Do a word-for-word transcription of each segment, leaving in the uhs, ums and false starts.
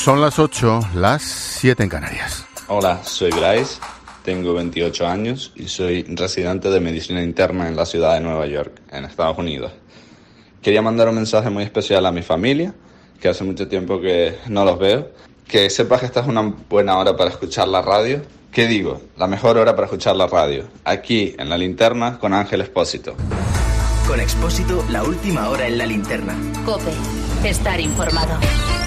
Son las ocho, las siete en Canarias. Hola, soy Bryce, tengo veintiocho años y soy residente de medicina interna en la ciudad de Nueva York, en Estados Unidos. Quería mandar un mensaje muy especial a mi familia, que hace mucho tiempo que no los veo. Que sepas que esta es una buena hora para escuchar la radio. ¿Qué digo? La mejor hora para escuchar la radio. Aquí, en La Linterna, con Ángel Expósito. Con Expósito, la última hora en La Linterna. COPE. Estar informado.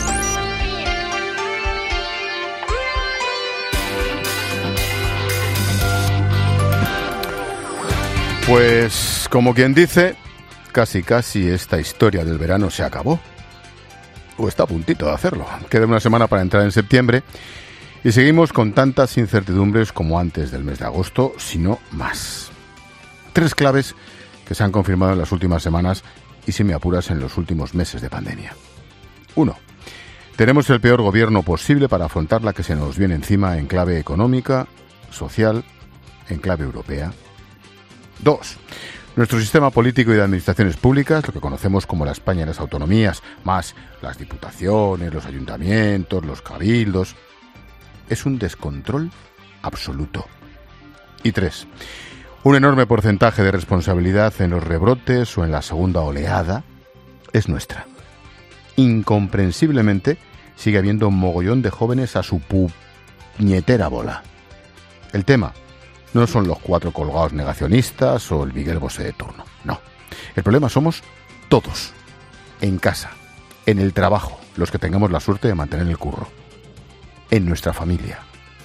Pues, como quien dice, casi casi esta historia del verano se acabó. O está a puntito de hacerlo. Queda una semana para entrar en septiembre y seguimos con tantas incertidumbres como antes del mes de agosto, si no más. Tres claves que se han confirmado en las últimas semanas y, si me apuras, en los últimos meses de pandemia. Uno, tenemos el peor gobierno posible para afrontar la que se nos viene encima en clave económica, social, en clave europea. Dos, nuestro sistema político y de administraciones públicas, lo que conocemos como la España de las autonomías, más las diputaciones, los ayuntamientos, los cabildos, es un descontrol absoluto. Y tres, un enorme porcentaje de responsabilidad en los rebrotes o en la segunda oleada es nuestra. Incomprensiblemente sigue habiendo un mogollón de jóvenes a su puñetera bola. El tema no son los cuatro colgados negacionistas o el Miguel Bosé de turno, no. El problema somos todos, en casa, en el trabajo, los que tengamos la suerte de mantener el curro, en nuestra familia.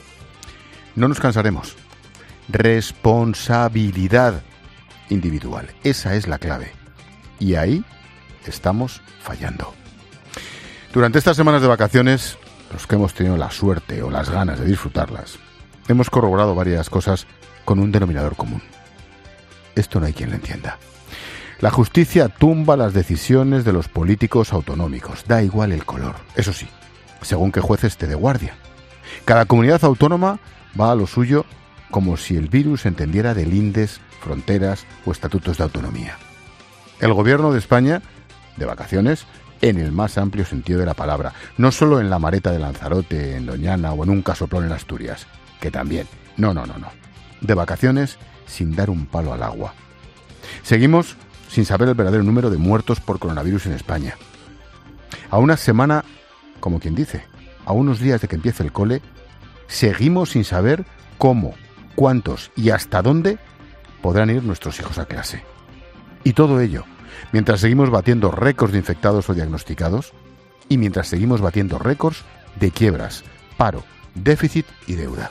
No nos cansaremos. Responsabilidad individual, esa es la clave. Y ahí estamos fallando. Durante estas semanas de vacaciones, los que hemos tenido la suerte o las ganas de disfrutarlas, hemos corroborado varias cosas con un denominador común. Esto no hay quien lo entienda. La justicia tumba las decisiones de los políticos autonómicos, da igual el color. Eso sí, según qué juez esté de guardia. Cada comunidad autónoma va a lo suyo como si el virus entendiera de lindes, fronteras o estatutos de autonomía. El gobierno de España, de vacaciones, en el más amplio sentido de la palabra, no solo en la Mareta de Lanzarote, en Doñana o en un casoplón en Asturias, que también. No, no, no, no. De vacaciones sin dar un palo al agua. Seguimos sin saber el verdadero número de muertos por coronavirus en España. A una semana, como quien dice, a unos días de que empiece el cole, seguimos sin saber cómo, cuántos y hasta dónde podrán ir nuestros hijos a clase. Y todo ello, mientras seguimos batiendo récords de infectados o diagnosticados y mientras seguimos batiendo récords de quiebras, paro, déficit y deuda.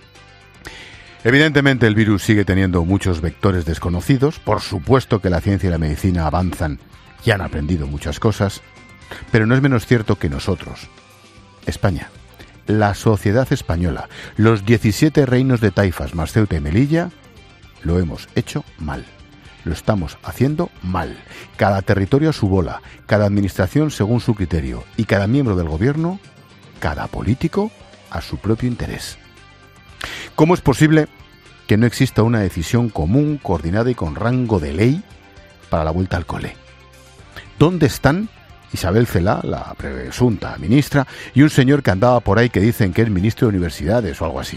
Evidentemente el virus sigue teniendo muchos vectores desconocidos, por supuesto que la ciencia y la medicina avanzan y han aprendido muchas cosas, pero no es menos cierto que nosotros, España, la sociedad española, los diecisiete reinos de taifas más Ceuta y Melilla, lo hemos hecho mal. Lo estamos haciendo mal. Cada territorio a su bola, cada administración según su criterio y cada miembro del gobierno, cada político a su propio interés. ¿Cómo es posible que no exista una decisión común, coordinada y con rango de ley para la vuelta al cole? ¿Dónde están Isabel Celaá, la presunta ministra, y un señor que andaba por ahí que dicen que es ministro de Universidades o algo así?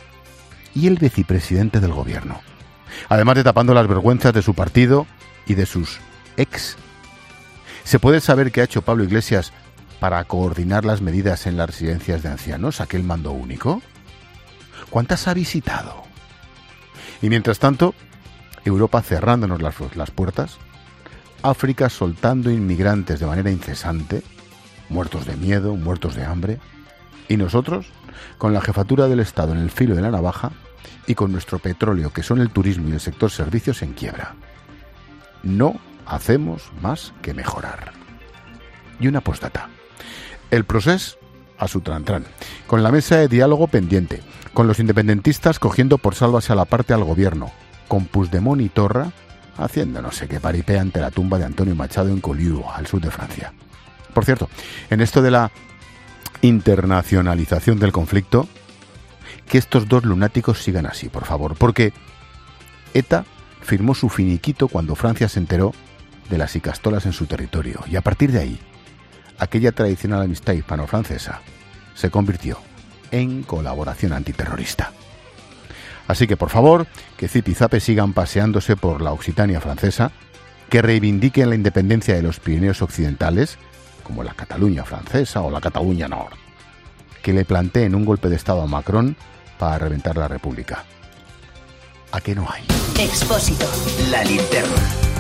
¿Y el vicepresidente del gobierno? Además de tapando las vergüenzas de su partido y de sus ex. ¿Se puede saber qué ha hecho Pablo Iglesias para coordinar las medidas en las residencias de ancianos, aquel mando único? ¿Cuántas ha visitado? Y mientras tanto, Europa cerrándonos las, las puertas, África soltando inmigrantes de manera incesante, muertos de miedo, muertos de hambre, y nosotros, con la jefatura del Estado en el filo de la navaja y con nuestro petróleo, que son el turismo y el sector servicios, en quiebra. No hacemos más que mejorar. Y una postdata. El procés a su trantrán, con la mesa de diálogo pendiente, con los independentistas cogiendo por sálvase a la parte al gobierno, con Puigdemont y Torra haciendo no sé qué paripé ante la tumba de Antonio Machado en Collioure, al sur de Francia. Por cierto, en esto de la internacionalización del conflicto, que estos dos lunáticos sigan así, por favor, porque ETA firmó su finiquito cuando Francia se enteró de las icastolas en su territorio, y a partir de ahí, aquella tradicional amistad hispano-francesa se convirtió en colaboración antiterrorista. Así que, por favor, que zipizape sigan paseándose por la Occitania francesa, que reivindiquen la independencia de los Pirineos occidentales, como la Cataluña francesa o la Cataluña Nord, que le planteen un golpe de Estado a Macron para reventar la República. ¿A qué no hay? Expósito. La linterna.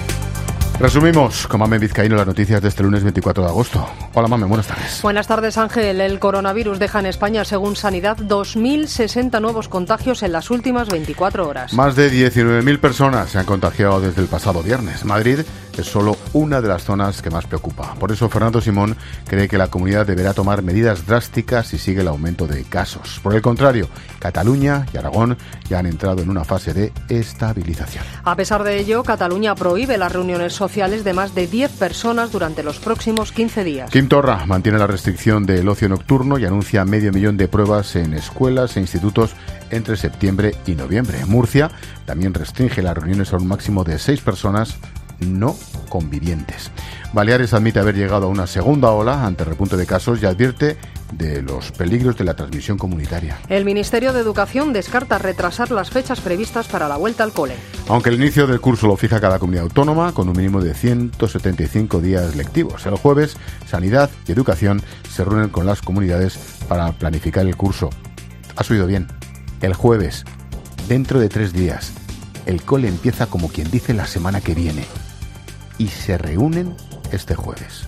Resumimos con Mamen Vizcaíno las noticias de este lunes veinticuatro de agosto. Hola Mamen, buenas tardes. Buenas tardes Ángel. El coronavirus deja en España, según Sanidad, dos mil sesenta nuevos contagios en las últimas veinticuatro horas. Más de diecinueve mil personas se han contagiado desde el pasado viernes. Madrid es solo una de las zonas que más preocupa. Por eso Fernando Simón cree que la comunidad deberá tomar medidas drásticas si sigue el aumento de casos. Por el contrario, Cataluña y Aragón ya han entrado en una fase de estabilización. A pesar de ello, Cataluña prohíbe las reuniones sociales de más de diez personas durante los próximos quince días. Quim Torra mantiene la restricción del ocio nocturno y anuncia medio millón de pruebas en escuelas e institutos entre septiembre y noviembre. Murcia también restringe las reuniones a un máximo de seis personas no convivientes. Baleares admite haber llegado a una segunda ola ante repunte de casos y advierte de los peligros de la transmisión comunitaria. El Ministerio de Educación descarta retrasar las fechas previstas para la vuelta al cole. Aunque el inicio del curso lo fija cada comunidad autónoma, con un mínimo de ciento setenta y cinco días lectivos. El jueves, Sanidad y Educación se reúnen con las comunidades para planificar el curso. Has oído bien, el jueves, dentro de tres días. El cole empieza, como quien dice, la semana que viene. Y se reúnen este jueves.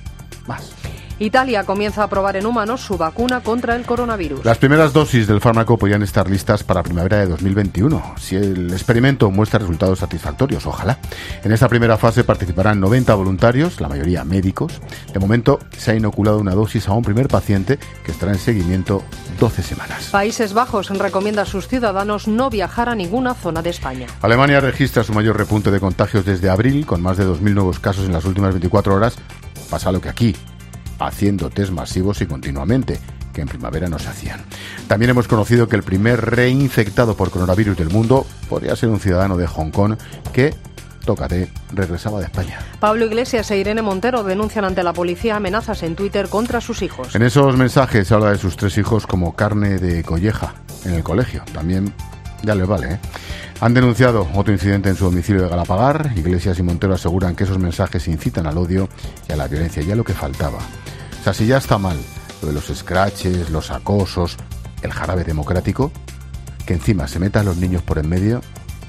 Más. Italia comienza a probar en humanos su vacuna contra el coronavirus. Las primeras dosis del fármaco podrían estar listas para primavera de dos mil veintiuno, si el experimento muestra resultados satisfactorios, ojalá. En esta primera fase participarán noventa voluntarios, la mayoría médicos. De momento se ha inoculado una dosis a un primer paciente que estará en seguimiento doce semanas. Países Bajos recomienda a sus ciudadanos no viajar a ninguna zona de España. Alemania registra su mayor repunte de contagios desde abril, con más de dos mil nuevos casos en las últimas veinticuatro horas. Pasa lo que aquí, haciendo test masivos y continuamente, que en primavera no se hacían. También hemos conocido que el primer reinfectado por coronavirus del mundo podría ser un ciudadano de Hong Kong que, tócate, regresaba de España. Pablo Iglesias e Irene Montero denuncian ante la policía amenazas en Twitter contra sus hijos. En esos mensajes se habla de sus tres hijos como carne de colleja en el colegio. También ya les vale, ¿eh? Han denunciado otro incidente en su domicilio de Galapagar. Iglesias y Montero aseguran que esos mensajes incitan al odio y a la violencia, ya lo que faltaba. O sea, si ya está mal lo de los scratches, los acosos, el jarabe democrático, que encima se meta a los niños por en medio,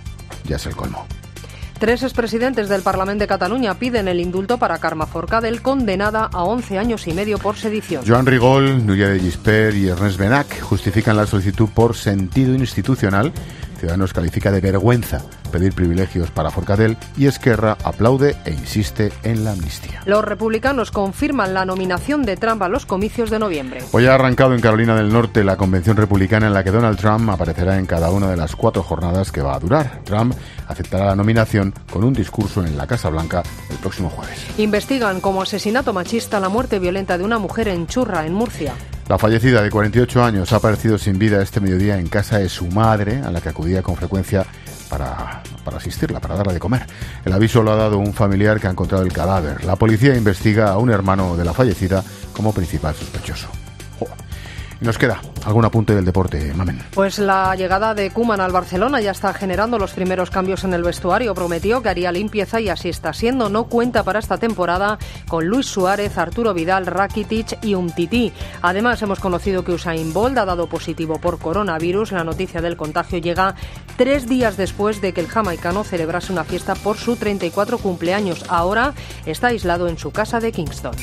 ya es el colmo. Tres expresidentes del Parlamento de Cataluña piden el indulto para Carme Forcadell, condenada a once años y medio por sedición. Joan Rigol, Núria de Gispert y Ernest Benach justifican la solicitud por sentido institucional. Ciudadanos califica de vergüenza pedir privilegios para Forcadell y Esquerra aplaude e insiste en la amnistía. Los republicanos confirman la nominación de Trump a los comicios de noviembre. Hoy ha arrancado en Carolina del Norte la convención republicana en la que Donald Trump aparecerá en cada una de las cuatro jornadas que va a durar. Trump aceptará la nominación con un discurso en la Casa Blanca el próximo jueves. Investigan como asesinato machista la muerte violenta de una mujer en Churra, en Murcia. La fallecida, de cuarenta y ocho años, ha aparecido sin vida este mediodía en casa de su madre, a la que acudía con frecuencia para, para asistirla, para darla de comer. El aviso lo ha dado un familiar que ha encontrado el cadáver. La policía investiga a un hermano de la fallecida como principal sospechoso. Joder. Y nos queda algún apunte del deporte, Mamen. Pues la llegada de Koeman al Barcelona ya está generando los primeros cambios en el vestuario. Prometió que haría limpieza y así está siendo. No cuenta para esta temporada con Luis Suárez, Arturo Vidal, Rakitic y Umtiti. Además, hemos conocido que Usain Bolt ha dado positivo por coronavirus. La noticia del contagio llega tres días después de que el jamaicano celebrase una fiesta por su treinta y cuatro cumpleaños. Ahora está aislado en su casa de Kingston.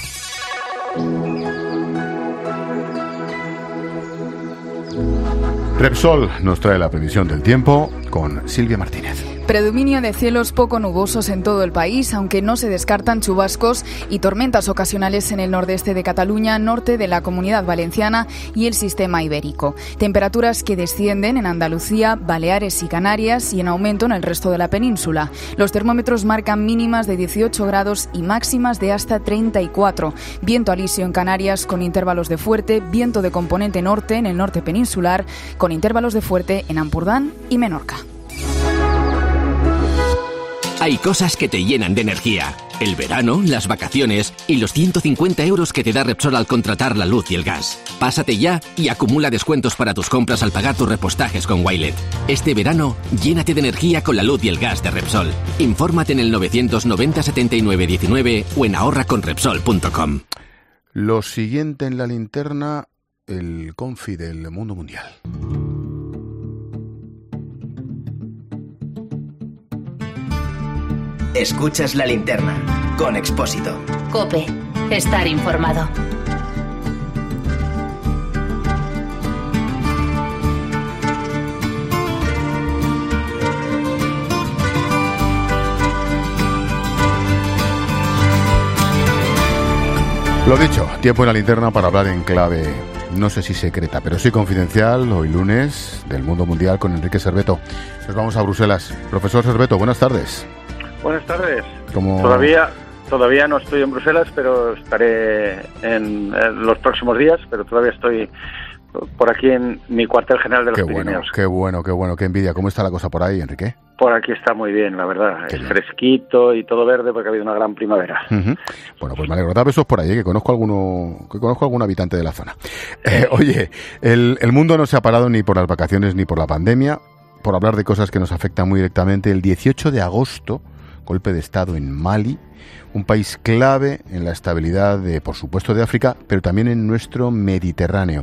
Repsol nos trae la previsión del tiempo con Silvia Martínez. Predominio de cielos poco nubosos en todo el país, aunque no se descartan chubascos y tormentas ocasionales en el nordeste de Cataluña, norte de la Comunidad Valenciana y el sistema ibérico. Temperaturas que descienden en Andalucía, Baleares y Canarias y en aumento en el resto de la península. Los termómetros marcan mínimas de dieciocho grados y máximas de hasta treinta y cuatro. Viento alisio en Canarias con intervalos de fuerte, viento de componente norte en el norte peninsular con intervalos de fuerte en Ampurdán y Menorca. Hay cosas que te llenan de energía. El verano, las vacaciones y los ciento cincuenta euros que te da Repsol al contratar la luz y el gas. Pásate ya y acumula descuentos para tus compras al pagar tus repostajes con Wilet. Este verano, llénate de energía con la luz y el gas de Repsol. Infórmate en el novecientos noventa setenta y nueve diecinueve o en ahorra con repsol punto com. Lo siguiente en la linterna, el confi del mundo mundial. Escuchas la linterna con Expósito. COPE. Estar informado. Lo dicho, tiempo en la linterna para hablar en clave, no sé si secreta, pero sí confidencial, hoy lunes, del mundo mundial con Enrique Serveto. Nos vamos a Bruselas. Profesor Serveto, buenas tardes. Buenas tardes. ¿Cómo... Todavía todavía no estoy en Bruselas, pero estaré en, en los próximos días, pero todavía estoy por aquí en mi cuartel general de los qué Pirineos. Bueno, qué bueno, qué bueno, qué envidia. ¿Cómo está la cosa por ahí, Enrique? Por aquí está muy bien, la verdad. Qué es bien. Fresquito y todo verde porque ha habido una gran primavera. Uh-huh. Bueno, pues me alegro. Da besos por ahí, ¿eh? que conozco alguno, que conozco algún habitante de la zona. Eh, oye, el, el mundo no se ha parado ni por las vacaciones ni por la pandemia, por hablar de cosas que nos afectan muy directamente. El dieciocho de agosto, golpe de Estado en Mali, un país clave en la estabilidad, de, por supuesto, de África, pero también en nuestro Mediterráneo.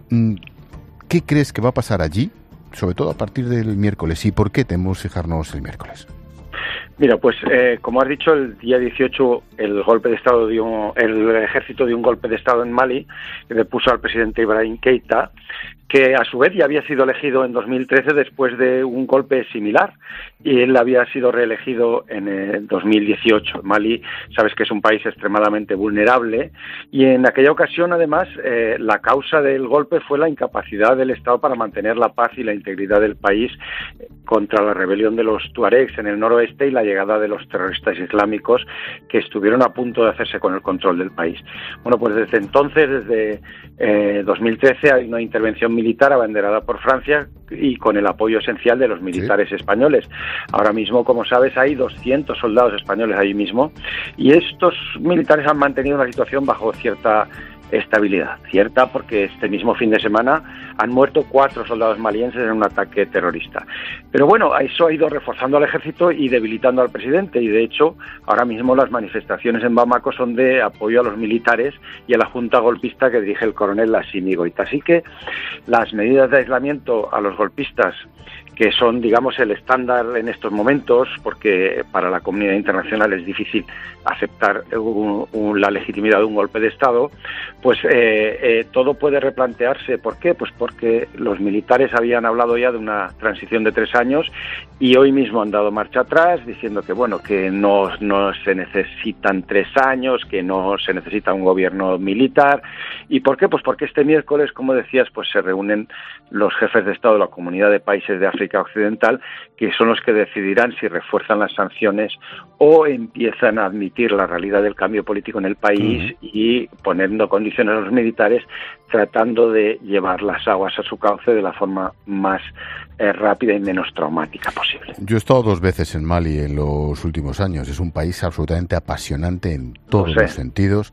¿Qué crees que va a pasar allí, sobre todo a partir del miércoles? ¿Y por qué tenemos que fijarnos el miércoles? Mira, pues eh, como has dicho, el día dieciocho el golpe de Estado dio, el ejército dio un golpe de Estado en Mali que depuso al presidente Ibrahim Keita, que a su vez ya había sido elegido en dos mil trece después de un golpe similar, y él había sido reelegido en el dos mil dieciocho. Mali, sabes que es un país extremadamente vulnerable, y en aquella ocasión, además, eh, la causa del golpe fue la incapacidad del Estado para mantener la paz y la integridad del país contra la rebelión de los tuaregs en el noroeste y la llegada de los terroristas islámicos que estuvieron a punto de hacerse con el control del país. Bueno, pues desde entonces, desde eh, dos mil trece, hay una intervención militar abanderada por Francia y con el apoyo esencial de los militares sí. españoles. Ahora mismo, como sabes, hay doscientos soldados españoles allí mismo, y estos militares han mantenido una situación bajo cierta estabilidad, cierta porque este mismo fin de semana han muerto cuatro soldados malienses en un ataque terrorista. Pero bueno, eso ha ido reforzando al ejército y debilitando al presidente, y de hecho ahora mismo las manifestaciones en Bamako son de apoyo a los militares y a la junta golpista que dirige el coronel Assimi Goïta. Así que las medidas de aislamiento a los golpistas, que son, digamos, el estándar en estos momentos, porque para la comunidad internacional es difícil aceptar un, un, la legitimidad de un golpe de Estado, pues eh, eh, todo puede replantearse. ¿Por qué? Pues porque los militares habían hablado ya de una transición de tres años y hoy mismo han dado marcha atrás, diciendo que, bueno, que no, no se necesitan tres años, que no se necesita un gobierno militar. ¿Y por qué? Pues porque este miércoles, como decías, pues se reúnen los jefes de Estado de la Comunidad de Países de África Occidental, que son los que decidirán si refuerzan las sanciones o empiezan a admitir la realidad del cambio político en el país uh-huh. y poniendo condiciones a los militares, tratando de llevar las aguas a su cauce de la forma más eh, rápida y menos traumática posible. Yo he estado dos veces en Mali en los últimos años. Es un país absolutamente apasionante en todos los sentidos,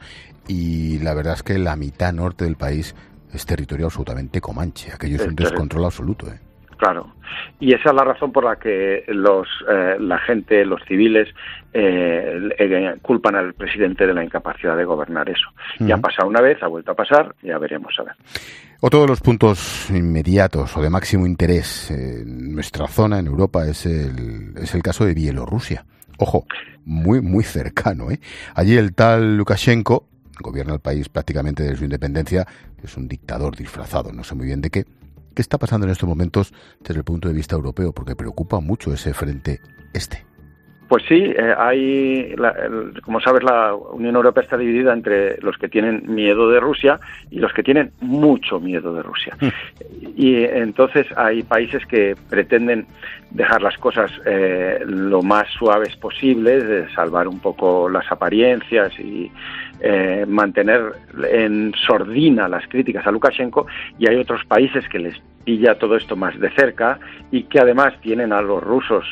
y la verdad es que la mitad norte del país es territorio absolutamente comanche. Aquello es, es un descontrol absoluto, ¿eh? Claro, y esa es la razón por la que los eh, la gente, los civiles, eh, eh, culpan al presidente de la incapacidad de gobernar eso. Uh-huh. Ya ha pasado una vez, ha vuelto a pasar, ya veremos a ver. Otro de los puntos inmediatos o de máximo interés en nuestra zona, en Europa, es el, es el caso de Bielorrusia. Ojo, muy, muy cercano, ¿eh? Allí el tal Lukashenko gobierna el país prácticamente desde su independencia, es un dictador disfrazado, no sé muy bien de qué. ¿Qué está pasando en estos momentos desde el punto de vista europeo? Porque preocupa mucho ese frente este. Pues sí, eh, hay, la, el, como sabes, la Unión Europea está dividida entre los que tienen miedo de Rusia y los que tienen mucho miedo de Rusia. Mm. Y entonces hay países que pretenden dejar las cosas eh, lo más suaves posible, de salvar un poco las apariencias y eh, mantener en sordina las críticas a Lukashenko, y hay otros países que les pilla todo esto más de cerca y que además tienen a los rusos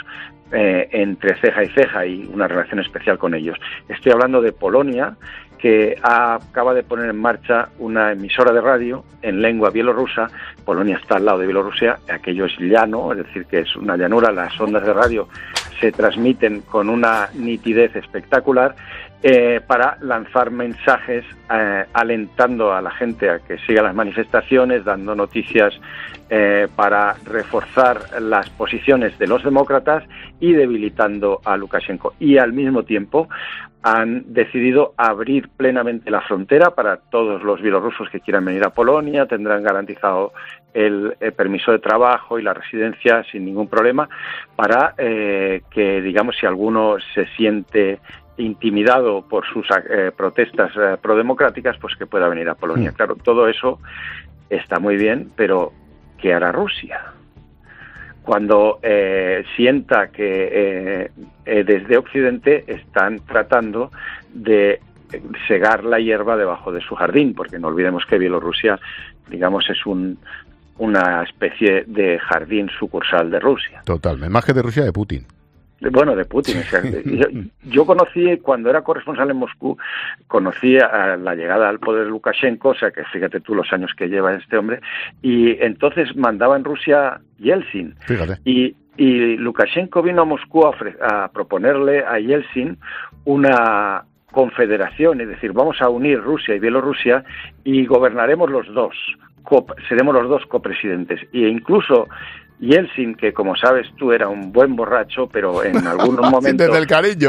eh, entre ceja y ceja y una relación especial con ellos. Estoy hablando de Polonia, que acaba de poner en marcha una emisora de radio en lengua bielorrusa. Polonia está al lado de Bielorrusia, aquello es llano, es decir, que es una llanura, las ondas de radio se transmiten con una nitidez espectacular, eh, para lanzar mensajes eh, alentando a la gente a que siga las manifestaciones, dando noticias eh, para reforzar las posiciones de los demócratas y debilitando a Lukashenko. Y al mismo tiempo han decidido abrir plenamente la frontera para todos los bielorrusos que quieran venir a Polonia, tendrán garantizado el, el permiso de trabajo y la residencia sin ningún problema, para eh, que, digamos, si alguno se siente intimidado por sus eh, protestas eh, prodemocráticas, pues que pueda venir a Polonia. Mm. Claro, todo eso está muy bien, pero ¿qué hará Rusia? Cuando eh, sienta que eh, eh, desde Occidente están tratando de segar la hierba debajo de su jardín, porque no olvidemos que Bielorrusia, digamos, es un una especie de jardín sucursal de Rusia. Totalmente, más que de Rusia, de Putin. Bueno, de Putin. O sea, yo, yo conocí, cuando era corresponsal en Moscú, conocí a la llegada al poder de Lukashenko, o sea que fíjate tú los años que lleva este hombre, y entonces mandaba en Rusia Yeltsin. Fíjate. Y, y Lukashenko vino a Moscú a, ofre- a proponerle a Yeltsin una confederación, es decir, vamos a unir Rusia y Bielorrusia y gobernaremos los dos, co- seremos los dos copresidentes. E incluso Yeltsin, que como sabes tú era un buen borracho, pero en algún momento... Desde el cariño.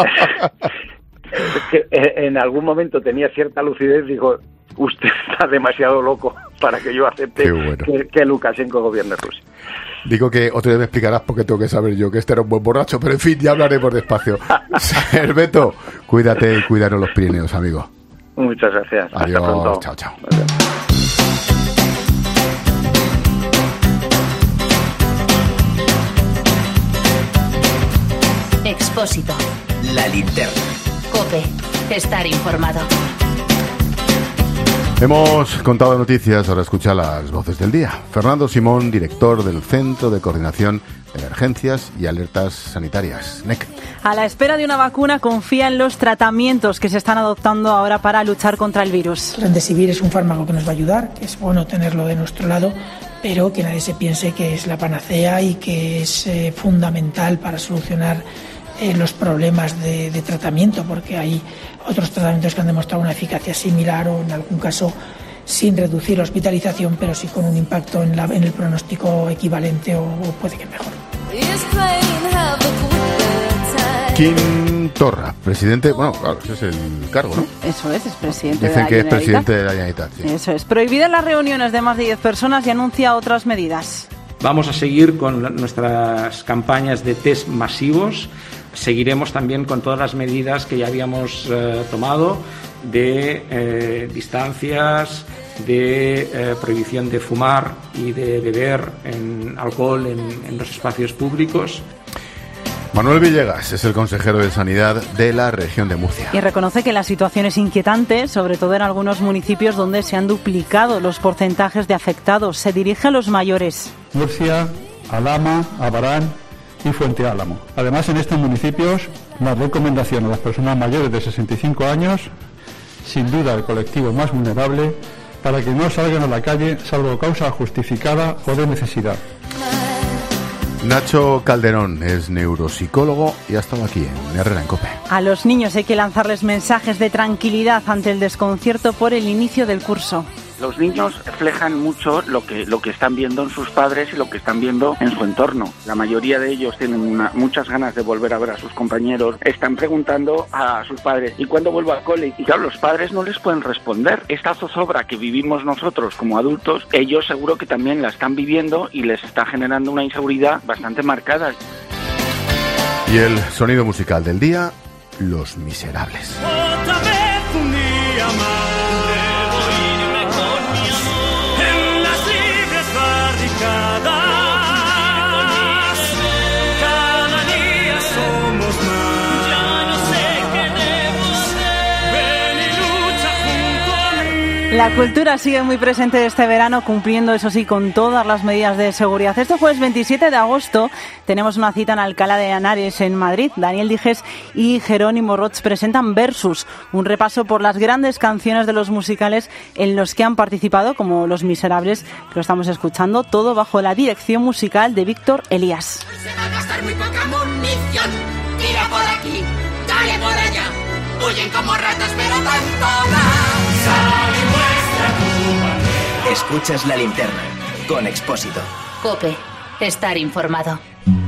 que en algún momento tenía cierta lucidez, dijo, usted está demasiado loco para que yo acepte bueno. que, que Lukashenko gobierne Rusia. Digo que otro día me explicarás porque tengo que saber yo que este era un buen borracho, pero en fin, ya hablaremos despacio. Herbeto, cuídate y cuídanos los Pirineos, amigo. Muchas gracias. Adiós. Hasta pronto. Chao, chao. Adiós. Expósito. La linterna. COPE. Estar informado. Hemos contado noticias, ahora escucha las voces del día. Fernando Simón, director del Centro de Coordinación de Emergencias y Alertas Sanitarias, N E C. A la espera de una vacuna, confía en los tratamientos que se están adoptando ahora para luchar contra el virus. El Remdesivir es un fármaco que nos va a ayudar, que es bueno tenerlo de nuestro lado, pero que nadie se piense que es la panacea y que es eh, fundamental para solucionar eh, los problemas de, de tratamiento, porque hay otros tratamientos que han demostrado una eficacia similar o en algún caso sin reducir la hospitalización, pero sí con un impacto en, la, en el pronóstico equivalente o, o puede que mejor. Quim Torra, presidente, bueno, claro, ese es el cargo, ¿no? Eso es, es presidente Dicen de la que es Generalitat. presidente de la Generalitat, sí. Eso es, prohibidas las reuniones de más de diez personas y anuncia otras medidas. Vamos a seguir con la, nuestras campañas de test masivos. Seguiremos también con todas las medidas que ya habíamos eh, tomado de eh, distancias, de eh, prohibición de fumar y de beber en alcohol en, en los espacios públicos. Manuel Villegas es el consejero de Sanidad de la región de Murcia. Y reconoce que la situación es inquietante, sobre todo en algunos municipios donde se han duplicado los porcentajes de afectados. Se dirige a los mayores. Murcia, Alhama, Abarán y Fuente Álamo. Además, en estos municipios, la recomendación a las personas mayores de sesenta y cinco años, sin duda el colectivo más vulnerable, para que no salgan a la calle salvo causa justificada o de necesidad. Nacho Calderón es neuropsicólogo y ha estado aquí en Herrera en COPE. A los niños hay que lanzarles mensajes de tranquilidad ante el desconcierto por el inicio del curso. Los niños reflejan mucho lo que lo que están viendo en sus padres y lo que están viendo en su entorno. La mayoría de ellos tienen una, muchas ganas de volver a ver a sus compañeros. Están preguntando a sus padres, ¿y cuándo vuelvo al cole? Y claro, los padres no les pueden responder. Esta zozobra que vivimos nosotros como adultos, ellos seguro que también la están viviendo y les está generando una inseguridad bastante marcada. Y el sonido musical del día, Los Miserables. Otra vez un día más. Cada día somos más. Ya no sé qué debo hacer. Ven y lucha junto a mí. La cultura sigue muy presente este verano, cumpliendo, eso sí, con todas las medidas de seguridad. Este jueves veintisiete de agosto tenemos una cita en Alcalá de Henares, en Madrid. Daniel Dijes y Jerónimo Roch presentan Versus, un repaso por las grandes canciones de los musicales en los que han participado, como Los Miserables, que lo estamos escuchando, todo bajo la dirección musical de Víctor Elías. Se va a gastar muy poca munición. Tira por aquí, dale por allá. Huyen como ratas, pero tanto más. Sal y muestra tu bandera. Escuchas La Linterna con Expósito. COPE. Estar informado.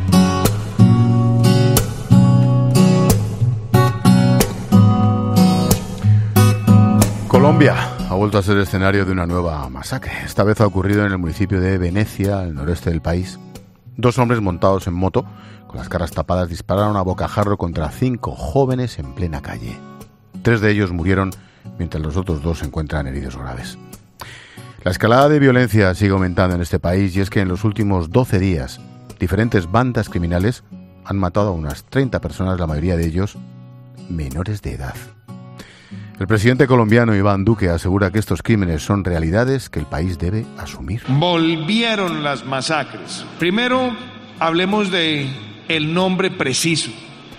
Colombia ha vuelto a ser escenario de una nueva masacre. Esta vez ha ocurrido en el municipio de Venecia, al noreste del país. Dos hombres montados en moto, con las caras tapadas, dispararon a bocajarro contra cinco jóvenes en plena calle. Tres de ellos murieron, mientras los otros dos se encuentran heridos graves. La escalada de violencia sigue aumentando en este país, y es que en los últimos doce días diferentes bandas criminales han matado a unas treinta personas, la mayoría de ellos menores de edad. El presidente colombiano Iván Duque asegura que estos crímenes son realidades que el país debe asumir. Volvieron las masacres. Primero, hablemos de el nombre preciso: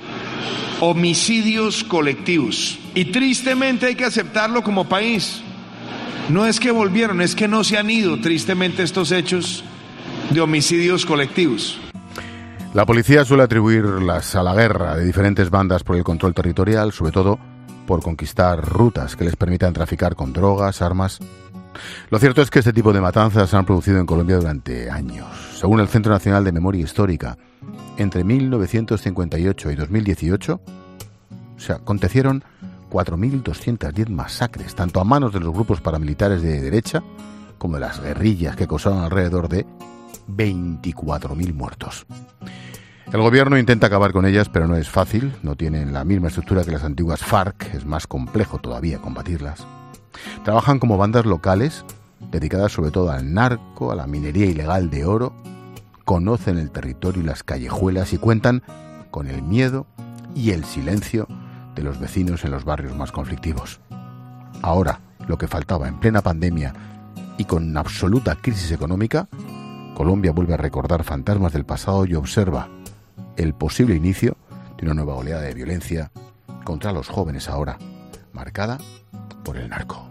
homicidios colectivos. Y tristemente hay que aceptarlo como país. No es que volvieron, es que no se han ido, tristemente, estos hechos de homicidios colectivos. La policía suele atribuirlas a la guerra de diferentes bandas por el control territorial, sobre todo por conquistar rutas que les permitan traficar con drogas, armas. Lo cierto es que este tipo de matanzas se han producido en Colombia durante años. Según el Centro Nacional de Memoria Histórica, entre mil novecientos cincuenta y ocho y dos mil dieciocho se acontecieron cuatro mil doscientas diez masacres, tanto a manos de los grupos paramilitares de derecha como de las guerrillas, que causaron alrededor de veinticuatro mil muertos. El gobierno intenta acabar con ellas, pero no es fácil. No tienen la misma estructura que las antiguas FARC, es más complejo todavía combatirlas. Trabajan como bandas locales, dedicadas sobre todo al narco, a la minería ilegal de oro. Conocen el territorio y las callejuelas y cuentan con el miedo y el silencio de los vecinos en los barrios más conflictivos. Ahora, lo que faltaba en plena pandemia y con absoluta crisis económica, Colombia vuelve a recordar fantasmas del pasado y observa el posible inicio de una nueva oleada de violencia contra los jóvenes ahora, marcada por el narco.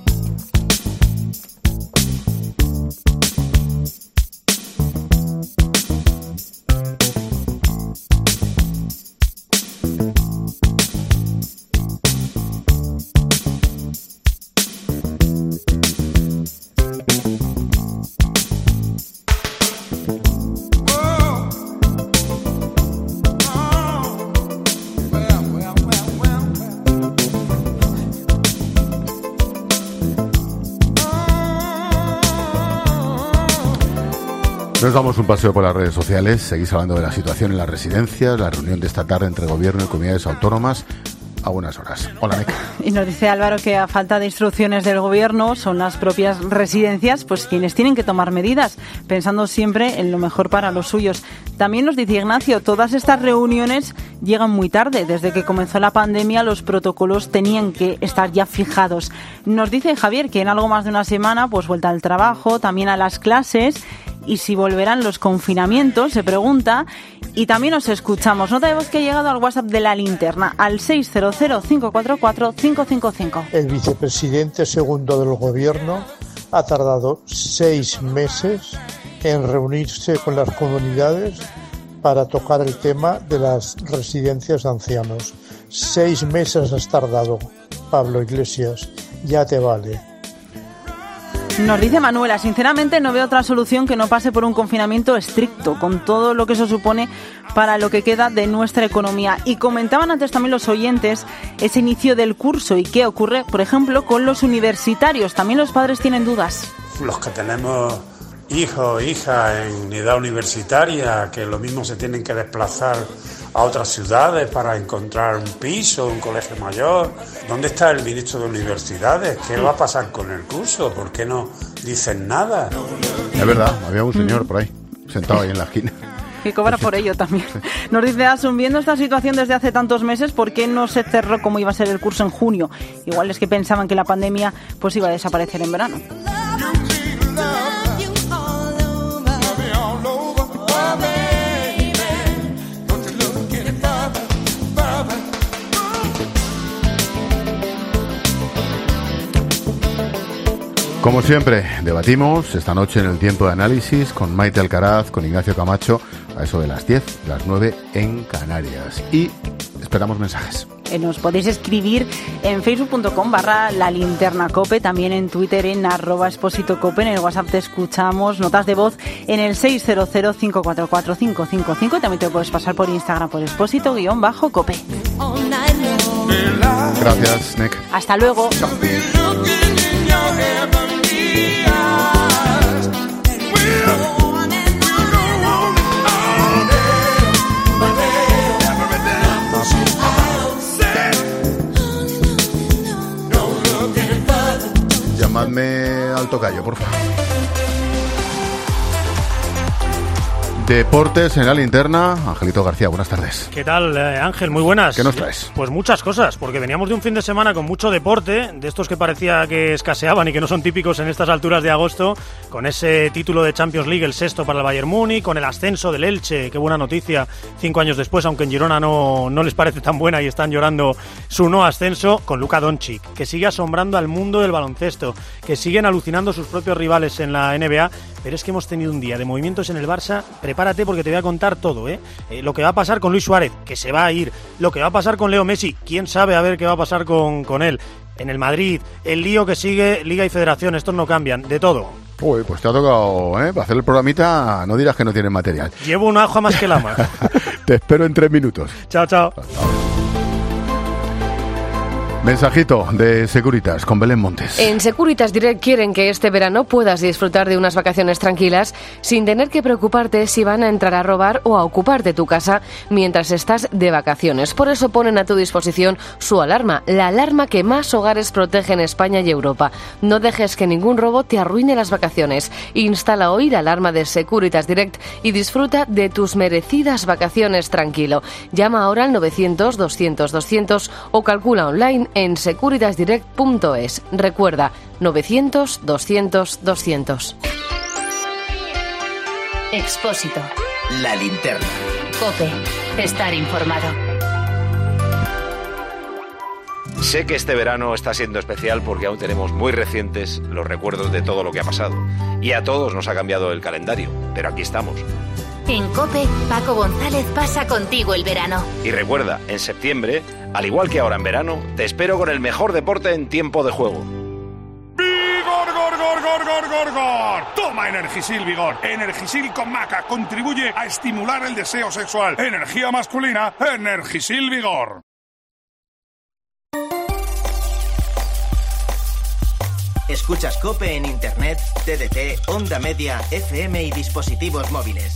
Nos damos un paseo por las redes sociales. Seguís hablando de la situación en las residencias, la reunión de esta tarde entre gobierno y comunidades autónomas a buenas horas. Hola, Meca. Y nos dice Álvaro que a falta de instrucciones del gobierno son las propias residencias pues quienes tienen que tomar medidas, pensando siempre en lo mejor para los suyos. También nos dice Ignacio, todas estas reuniones llegan muy tarde. Desde que comenzó la pandemia los protocolos tenían que estar ya fijados. Nos dice Javier que en algo más de una semana pues vuelta al trabajo, también a las clases. Y si volverán los confinamientos, se pregunta. Y también os escuchamos. Nota de voz que ha llegado al WhatsApp de La Linterna, al seis cero cero, cinco cuatro cuatro, cinco cinco cinco. El vicepresidente segundo del gobierno ha tardado seis meses en reunirse con las comunidades para tocar el tema de las residencias de ancianos. Seis meses has tardado, Pablo Iglesias. Ya te vale. Nos dice Manuela, sinceramente no veo otra solución que no pase por un confinamiento estricto, con todo lo que eso supone para lo que queda de nuestra economía. Y comentaban antes también los oyentes ese inicio del curso y qué ocurre, por ejemplo, con los universitarios. También los padres tienen dudas. Los que tenemos hijos o hijas en edad universitaria, que lo mismo se tienen que desplazar a otras ciudades para encontrar un piso, un colegio mayor. ¿Dónde está el ministro de Universidades? ¿Qué va a pasar con el curso? ¿Por qué no dicen nada? Es verdad, había un señor por ahí, sentado ahí en la esquina. que cobra por ello también. Nos dice Asun, viendo esta situación desde hace tantos meses, ¿por qué no se cerró como iba a ser el curso en junio? Igual es que pensaban que la pandemia pues iba a desaparecer en verano. Como siempre, debatimos esta noche en el tiempo de análisis con Maite Alcaraz, con Ignacio Camacho, a eso de las diez, las nueve en Canarias. Y esperamos mensajes. Nos podéis escribir en facebook.com barra la linterna cope, también en Twitter en arroba expósito cope, en el WhatsApp te escuchamos, notas de voz en el seis cero cero, cinco cuatro cuatro, cinco cinco cinco, y también te puedes pasar por Instagram por expósito guión bajo cope. Gracias, Nick. Hasta luego. Chao. Llamadme al tocayo, por favor. Deportes en la linterna. Angelito García, buenas tardes. ¿Qué tal, eh, Ángel? Muy buenas. ¿Qué nos traes? Pues muchas cosas, porque veníamos de un fin de semana con mucho deporte, de estos que parecía que escaseaban y que no son típicos en estas alturas de agosto, con ese título de Champions League, el sexto para el Bayern Múnich, con el ascenso del Elche, qué buena noticia, cinco años después, aunque en Girona no, no les parece tan buena y están llorando su no ascenso, con Luka Doncic, que sigue asombrando al mundo del baloncesto, que siguen alucinando sus propios rivales en la N B A, pero es que hemos tenido un día de movimientos en el Barça. Prepárate porque te voy a contar todo, ¿eh? Eh, lo que va a pasar con Luis Suárez, que se va a ir, lo que va a pasar con Leo Messi, quién sabe a ver qué va a pasar con, con él, en el Madrid, el lío que sigue Liga y Federación, estos no cambian, de todo. Uy, pues te ha tocado, ¿eh? Para hacer el programita no dirás que no tienes material. Llevo una hoja más que la más. Te espero en tres minutos. Chao, chao. Chao, chao. Mensajito de Securitas con Belén Montes. En Securitas Direct quieren que este verano puedas disfrutar de unas vacaciones tranquilas sin tener que preocuparte si van a entrar a robar o a ocuparte tu casa mientras estás de vacaciones. Por eso ponen a tu disposición su alarma, la alarma que más hogares protege en España y Europa. No dejes que ningún robo te arruine las vacaciones. Instala hoy la alarma de Securitas Direct y disfruta de tus merecidas vacaciones tranquilo. Llama ahora al novecientos, doscientos, doscientos o calcula online en securitas direct punto es. Recuerda, novecientos, doscientos, doscientos. Expósito. La linterna. COPE. Estar informado. Sé que este verano está siendo especial porque aún tenemos muy recientes los recuerdos de todo lo que ha pasado. Y a todos nos ha cambiado el calendario, pero aquí estamos. En COPE, Paco González pasa contigo el verano. Y recuerda, en septiembre, al igual que ahora en verano, te espero con el mejor deporte en tiempo de juego. ¡Vigor, gor, gor, gor, gor, gor, gor! Toma Energisil Vigor. Energisil con maca contribuye a estimular el deseo sexual. Energía masculina, Energisil Vigor. Escuchas COPE en Internet, T D T, Onda Media, F M y dispositivos móviles.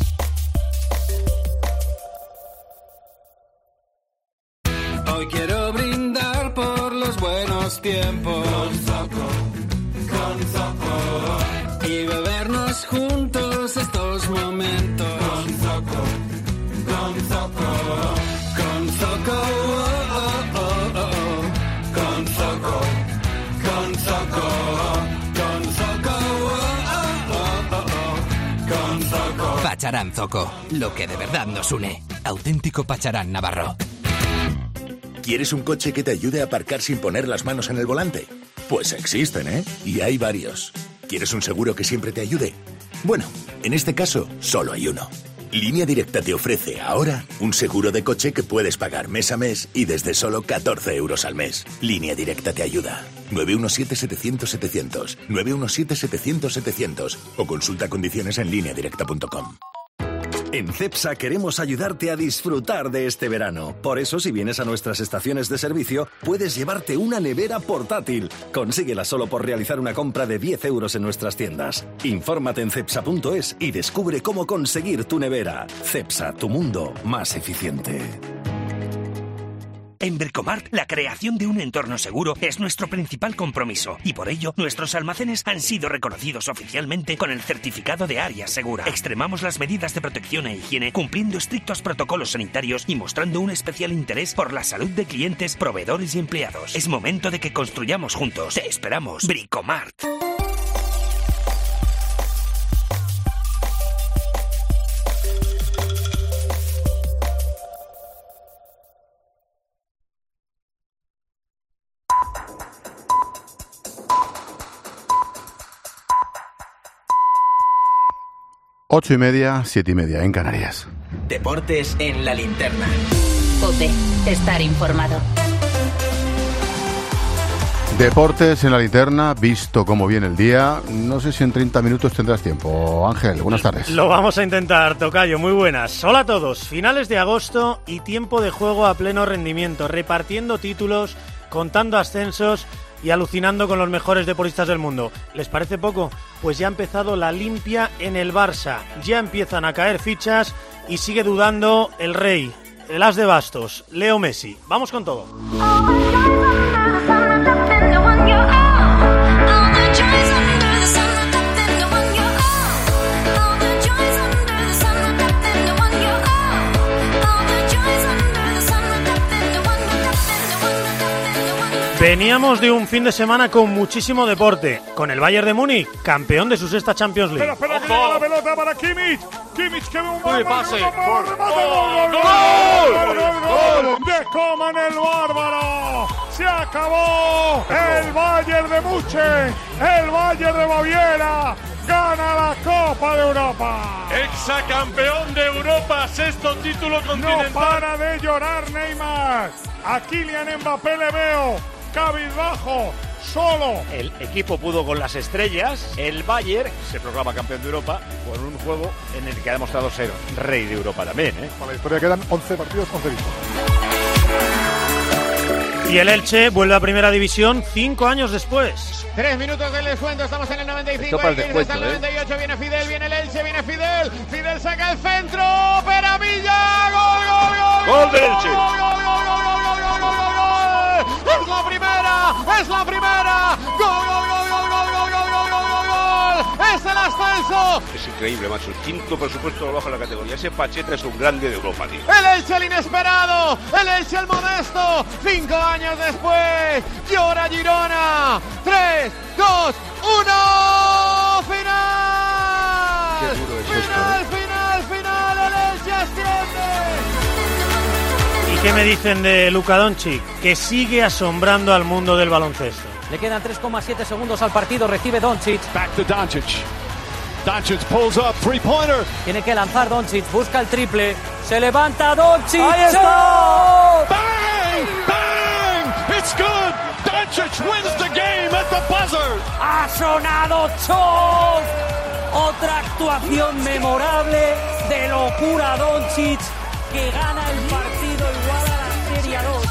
Hoy quiero brindar por los buenos tiempos. Con Zoco, con Zoco. Y bebernos juntos estos momentos. Con Zoco, con Zoco. Con Zoco, oh, oh, oh, oh. Con Zoco, con Zoco. Con Zoco, oh, oh, oh, oh. Con Zoco. Pacharán Zoco, lo que de verdad nos une. Auténtico Pacharán Navarro. ¿Quieres un coche que te ayude a aparcar sin poner las manos en el volante? Pues existen, ¿eh? Y hay varios. ¿Quieres un seguro que siempre te ayude? Bueno, en este caso, solo hay uno. Línea Directa te ofrece ahora un seguro de coche que puedes pagar mes a mes y desde solo catorce euros al mes. Línea Directa te ayuda. nueve uno siete, setecientos, setecientos. nueve uno siete, setecientos, setecientos. O consulta condiciones en línea directa punto com. En Cepsa queremos ayudarte a disfrutar de este verano. Por eso, si vienes a nuestras estaciones de servicio, puedes llevarte una nevera portátil. Consíguela solo por realizar una compra de diez euros en nuestras tiendas. Infórmate en cepsa punto es y descubre cómo conseguir tu nevera. Cepsa, tu mundo más eficiente. En Bricomart, la creación de un entorno seguro es nuestro principal compromiso y por ello nuestros almacenes han sido reconocidos oficialmente con el certificado de área segura. Extremamos las medidas de protección e higiene cumpliendo estrictos protocolos sanitarios y mostrando un especial interés por la salud de clientes, proveedores y empleados. Es momento de que construyamos juntos. Te esperamos. Bricomart. Ocho y media, siete y media en Canarias. Deportes en la linterna. COPE, estar informado. Deportes en la linterna, visto cómo viene el día. No sé si en treinta minutos tendrás tiempo. Ángel, buenas tardes. Lo vamos a intentar, tocayo, muy buenas. Hola a todos, finales de agosto y tiempo de juego a pleno rendimiento, repartiendo títulos, contando ascensos y alucinando con los mejores deportistas del mundo. ¿Les parece poco? Pues ya ha empezado la limpia en el Barça. Ya empiezan a caer fichas y sigue dudando el rey, el as de bastos, Leo Messi. Vamos con todo. Veníamos de un fin de semana con muchísimo deporte, con el Bayern de Múnich, campeón de su sexta Champions League. Espera, espera, que llega la pelota para Kimmich. Kimmich que ve un gol. pase. ¡Gol! ¡Gol! ¡Gol! ¡De Coman el bárbaro! ¡Se acabó! El Bayern de Múnich, el Bayern de Baviera, gana la Copa de Europa. Exacampeón de Europa, sexto título continental. No para de llorar Neymar. A Kylian Mbappé le veo cabizbajo, solo. El equipo pudo con las estrellas. El Bayern se proclama campeón de Europa con un juego en el que ha demostrado ser rey de Europa también, ¿eh? Para la historia quedan once partidos, once victorias. Y el Elche vuelve a Primera División cinco años después. Tres minutos del descuento, estamos en el noventa y cinco, el el descuento, el ¿eh? noventa y ocho, viene Fidel, viene el Elche, viene Fidel, Fidel saca el centro, Peramilla, gol, gol, gol, gol del Elche. Gol, gol, gol, gol, gol, gol, gol, gol, gol, es la primera, es la primera, gol, gol, gol, gol, gol, gol, gol, gol, gol, gol, es el ascenso. Es increíble, macho, el quinto presupuesto lo baja la categoría. Ese Pacheta es un grande de Europa, tío. El Elche el inesperado, el Elche el modesto, cinco años después, llora Girona, tres, dos, uno, final. Qué duro es final, esto, ¿eh? final, final, el Elche asciende. ¿Y qué me dicen de Luka Doncic? Que sigue asombrando al mundo del baloncesto. Le quedan tres coma siete segundos al partido, recibe Doncic. Back to Doncic. Doncic pulls up, three-pointer. Tiene que lanzar Doncic, busca el triple. Se levanta Doncic. ¡Ahí está! Bang! Bang! It's good. Doncic wins the game at the buzzer. Ha sonado Chof. Otra actuación memorable de locura Doncic, que gana el partido, igual a la Serie dos.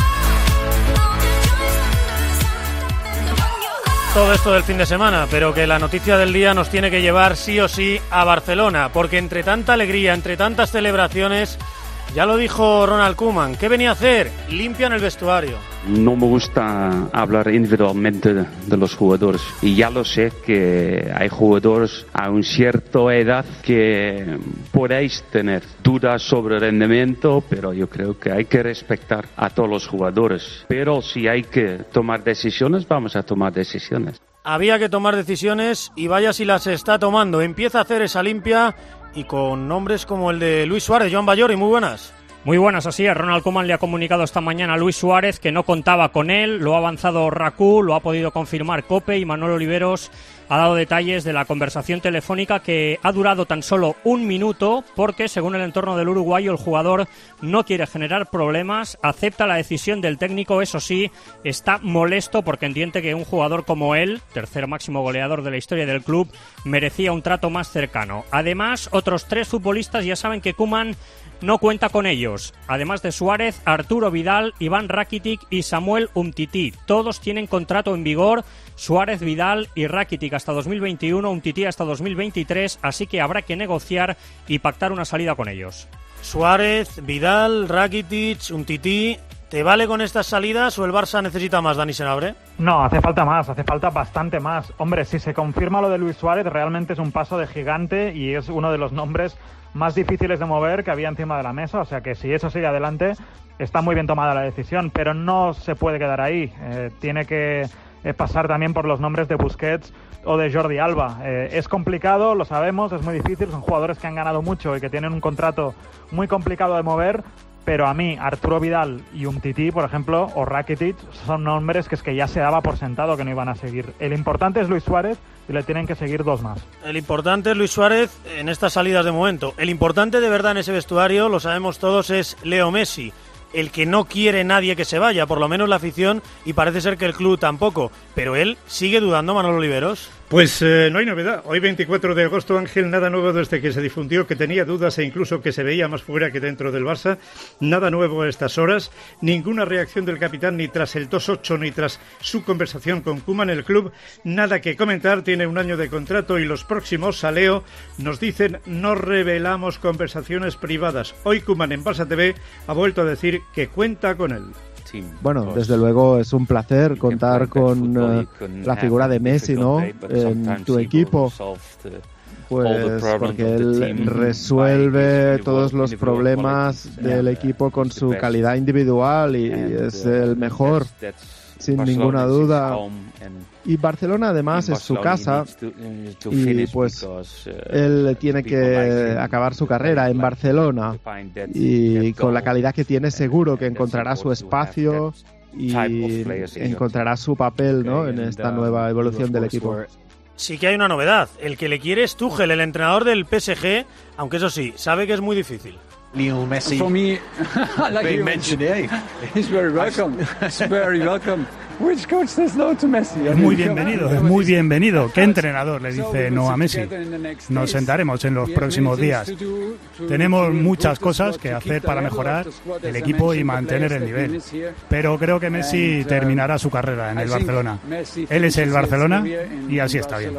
Todo esto del fin de semana, pero que la noticia del día nos tiene que llevar sí o sí a Barcelona, porque entre tanta alegría, entre tantas celebraciones, ya lo dijo Ronald Koeman, ¿qué venía a hacer? Limpian el vestuario. No me gusta hablar individualmente de los jugadores y ya lo sé que hay jugadores a una cierta edad que podéis tener dudas sobre el rendimiento, pero yo creo que hay que respetar a todos los jugadores. Pero si hay que tomar decisiones, vamos a tomar decisiones. Había que tomar decisiones y vaya si las está tomando. Empieza a hacer esa limpia y con nombres como el de Luis Suárez. Joan Bayori, muy buenas. Muy buenas, así es. Ronald Koeman le ha comunicado esta mañana a Luis Suárez que no contaba con él, lo ha avanzado Raku, lo ha podido confirmar Cope y Manuel Oliveros ha dado detalles de la conversación telefónica que ha durado tan solo un minuto porque, según el entorno del uruguayo, el jugador no quiere generar problemas, acepta la decisión del técnico, eso sí, está molesto porque entiende que un jugador como él, tercer máximo goleador de la historia del club, merecía un trato más cercano. Además, otros tres futbolistas ya saben que Koeman no cuenta con ellos. Además de Suárez, Arturo Vidal, Iván Rakitic y Samuel Umtiti. Todos tienen contrato en vigor. Suárez, Vidal y Rakitic hasta dos mil veintiuno, Umtiti hasta dos mil veintitrés, así que habrá que negociar y pactar una salida con ellos. Suárez, Vidal, Rakitic, Umtiti, ¿Te vale con estas salidas o el Barça necesita más, Dani Senabre? No, hace falta más, hace falta bastante más. Hombre, si se confirma lo de Luis Suárez, realmente es un paso de gigante y es uno de los nombres más difíciles de mover que había encima de la mesa. O sea que si eso sigue adelante, está muy bien tomada la decisión, pero no se puede quedar ahí. Eh, tiene que eh, pasar también por los nombres de Busquets o de Jordi Alba. Eh, es complicado, lo sabemos, es muy difícil. Son jugadores que han ganado mucho y que tienen un contrato muy complicado de mover. Pero a mí, Arturo Vidal y Umtiti, por ejemplo, o Rakitic, son nombres que es que ya se daba por sentado que no iban a seguir. El importante es Luis Suárez y le tienen que seguir dos más. El importante es Luis Suárez en estas salidas de momento. El importante de verdad en ese vestuario, lo sabemos todos, es Leo Messi. El que no quiere nadie que se vaya, por lo menos la afición, y parece ser que el club tampoco. Pero él sigue dudando, Manolo Oliveros. Pues eh, no hay novedad. Hoy veinticuatro de agosto, Ángel, nada nuevo desde que se difundió que tenía dudas e incluso que se veía más fuera que dentro del Barça. Nada nuevo a estas horas. Ninguna reacción del capitán ni tras el dos ocho ni tras su conversación con Koeman. El club nada que comentar. Tiene un año de contrato y los próximos, Saleo, nos dicen no revelamos conversaciones privadas. Hoy Koeman en Barça T V ha vuelto a decir que cuenta con él. Bueno, desde luego es un placer contar con uh, la figura de Messi, ¿no?, en tu equipo, pues porque él resuelve todos los problemas del equipo con su calidad individual y es el mejor, sin ninguna duda. Y Barcelona además es su casa y pues él tiene que acabar su carrera en Barcelona y con la calidad que tiene seguro que encontrará su espacio y encontrará su papel, ¿no?, en esta nueva evolución del equipo. Sí que hay una novedad, el que le quiere es Tuchel, el entrenador del P S G, aunque eso sí, sabe que es muy difícil. Lionel Messi. For me, I like you today. He's very welcome. He's very welcome. Which coach says no to Messi? Es muy bienvenido, es muy bienvenido. ¿Qué entrenador le dice no a Messi? Nos sentaremos en los próximos días. Tenemos muchas cosas que hacer para mejorar el equipo y mantener el nivel. Pero creo que Messi terminará su carrera en el Barcelona. Él es el Barcelona y así está bien.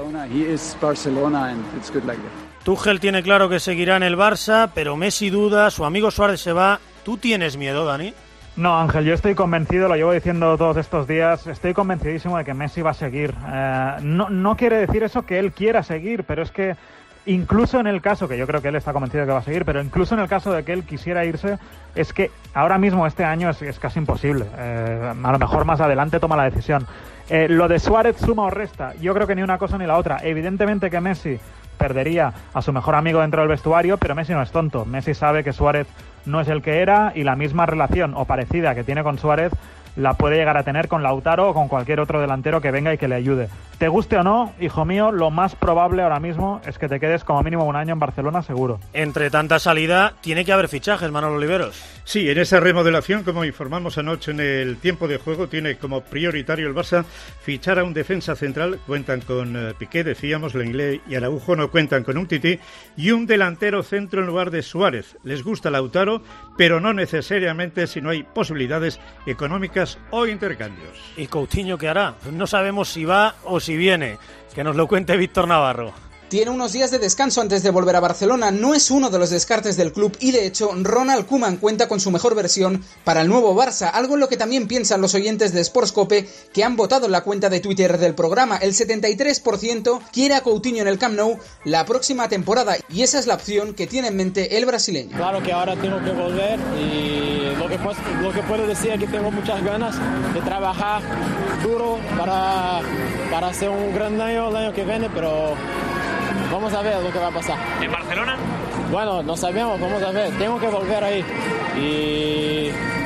Tuchel tiene claro que seguirá en el Barça, pero Messi duda, su amigo Suárez se va. ¿Tú tienes miedo, Dani? No, Ángel, yo estoy convencido, lo llevo diciendo todos estos días, estoy convencidísimo de que Messi va a seguir. Eh, no, no quiere decir eso que él quiera seguir, pero es que incluso en el caso, que yo creo que él está convencido de que va a seguir, pero incluso en el caso de que él quisiera irse, es que ahora mismo este año es, es casi imposible. Eh, a lo mejor más adelante toma la decisión. Eh, lo de Suárez suma o resta, yo creo que ni una cosa ni la otra. Evidentemente que Messi perdería a su mejor amigo dentro del vestuario, pero Messi no es tonto. Messi sabe que Suárez no es el que era y la misma relación o parecida que tiene con Suárez la puede llegar a tener con Lautaro o con cualquier otro delantero que venga y que le ayude. Te guste o no, hijo mío, lo más probable ahora mismo es que te quedes como mínimo un año en Barcelona seguro. Entre tanta salida, tiene que haber fichajes, Manolo Oliveros. Sí, en esa remodelación, como informamos anoche en el tiempo de juego, tiene como prioritario el Barça fichar a un defensa central. Cuentan con uh, Piqué, decíamos, Lenglet y Araujo, no cuentan con Umtiti, y un delantero centro en lugar de Suárez. Les gusta Lautaro, pero no necesariamente si no hay posibilidades económicas o intercambios. ¿Y Coutinho qué hará? No sabemos si va o si viene. Que nos lo cuente Víctor Navarro. Tiene unos días de descanso antes de volver a Barcelona, no es uno de los descartes del club y de hecho Ronald Koeman cuenta con su mejor versión para el nuevo Barça, algo en lo que también piensan los oyentes de Sportscope que han votado en la cuenta de Twitter del programa. El setenta y tres por ciento quiere a Coutinho en el Camp Nou la próxima temporada y esa es la opción que tiene en mente el brasileño. Claro que ahora tengo que volver y lo que, pues, lo que puedo decir es que tengo muchas ganas de trabajar duro para, para hacer un gran año el año que viene, pero vamos a ver lo que va a pasar. ¿En Barcelona? Bueno, no sabemos, vamos a ver. Tengo que volver ahí. Y,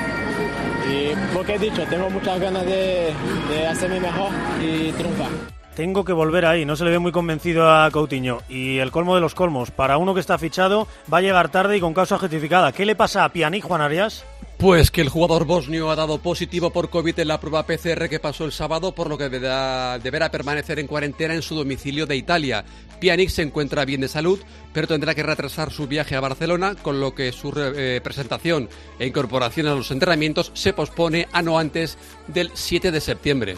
y lo que he dicho, tengo muchas ganas de, de hacerme mejor y triunfar. Tengo que volver ahí, no se le ve muy convencido a Coutinho. Y el colmo de los colmos, para uno que está fichado, va a llegar tarde y con causa justificada. ¿Qué le pasa a Pjanic, Juan Arias? Pues que el jugador bosnio ha dado positivo por COVID en la prueba P C R que pasó el sábado, por lo que deberá, deberá permanecer en cuarentena en su domicilio de Italia. Pjanic se encuentra bien de salud, pero tendrá que retrasar su viaje a Barcelona, con lo que su eh, presentación e incorporación a los entrenamientos se pospone a no antes del siete de septiembre.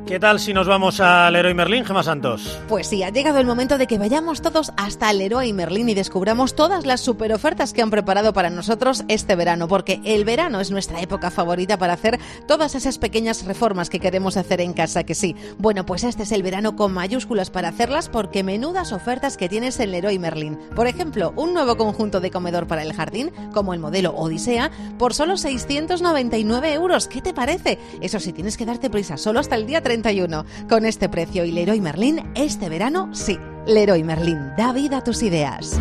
¿Qué tal si nos vamos al Leroy Merlin, Gemma Santos? Pues sí, ha llegado el momento de que vayamos todos hasta el Leroy Merlin y descubramos todas las super ofertas que han preparado para nosotros este verano, porque el verano es nuestra época favorita para hacer todas esas pequeñas reformas que queremos hacer en casa, que sí. Bueno, pues este es el verano con mayúsculas para hacerlas, porque menudas ofertas que tienes en Leroy Merlin. Por ejemplo, un nuevo conjunto de comedor para el jardín, como el modelo Odisea, por solo seiscientos noventa y nueve euros. ¿Qué te parece? Eso sí, tienes que darte prisa, solo hasta el día treinta y uno. Con este precio y Leroy Merlin, este verano sí. Leroy Merlin, da vida a tus ideas.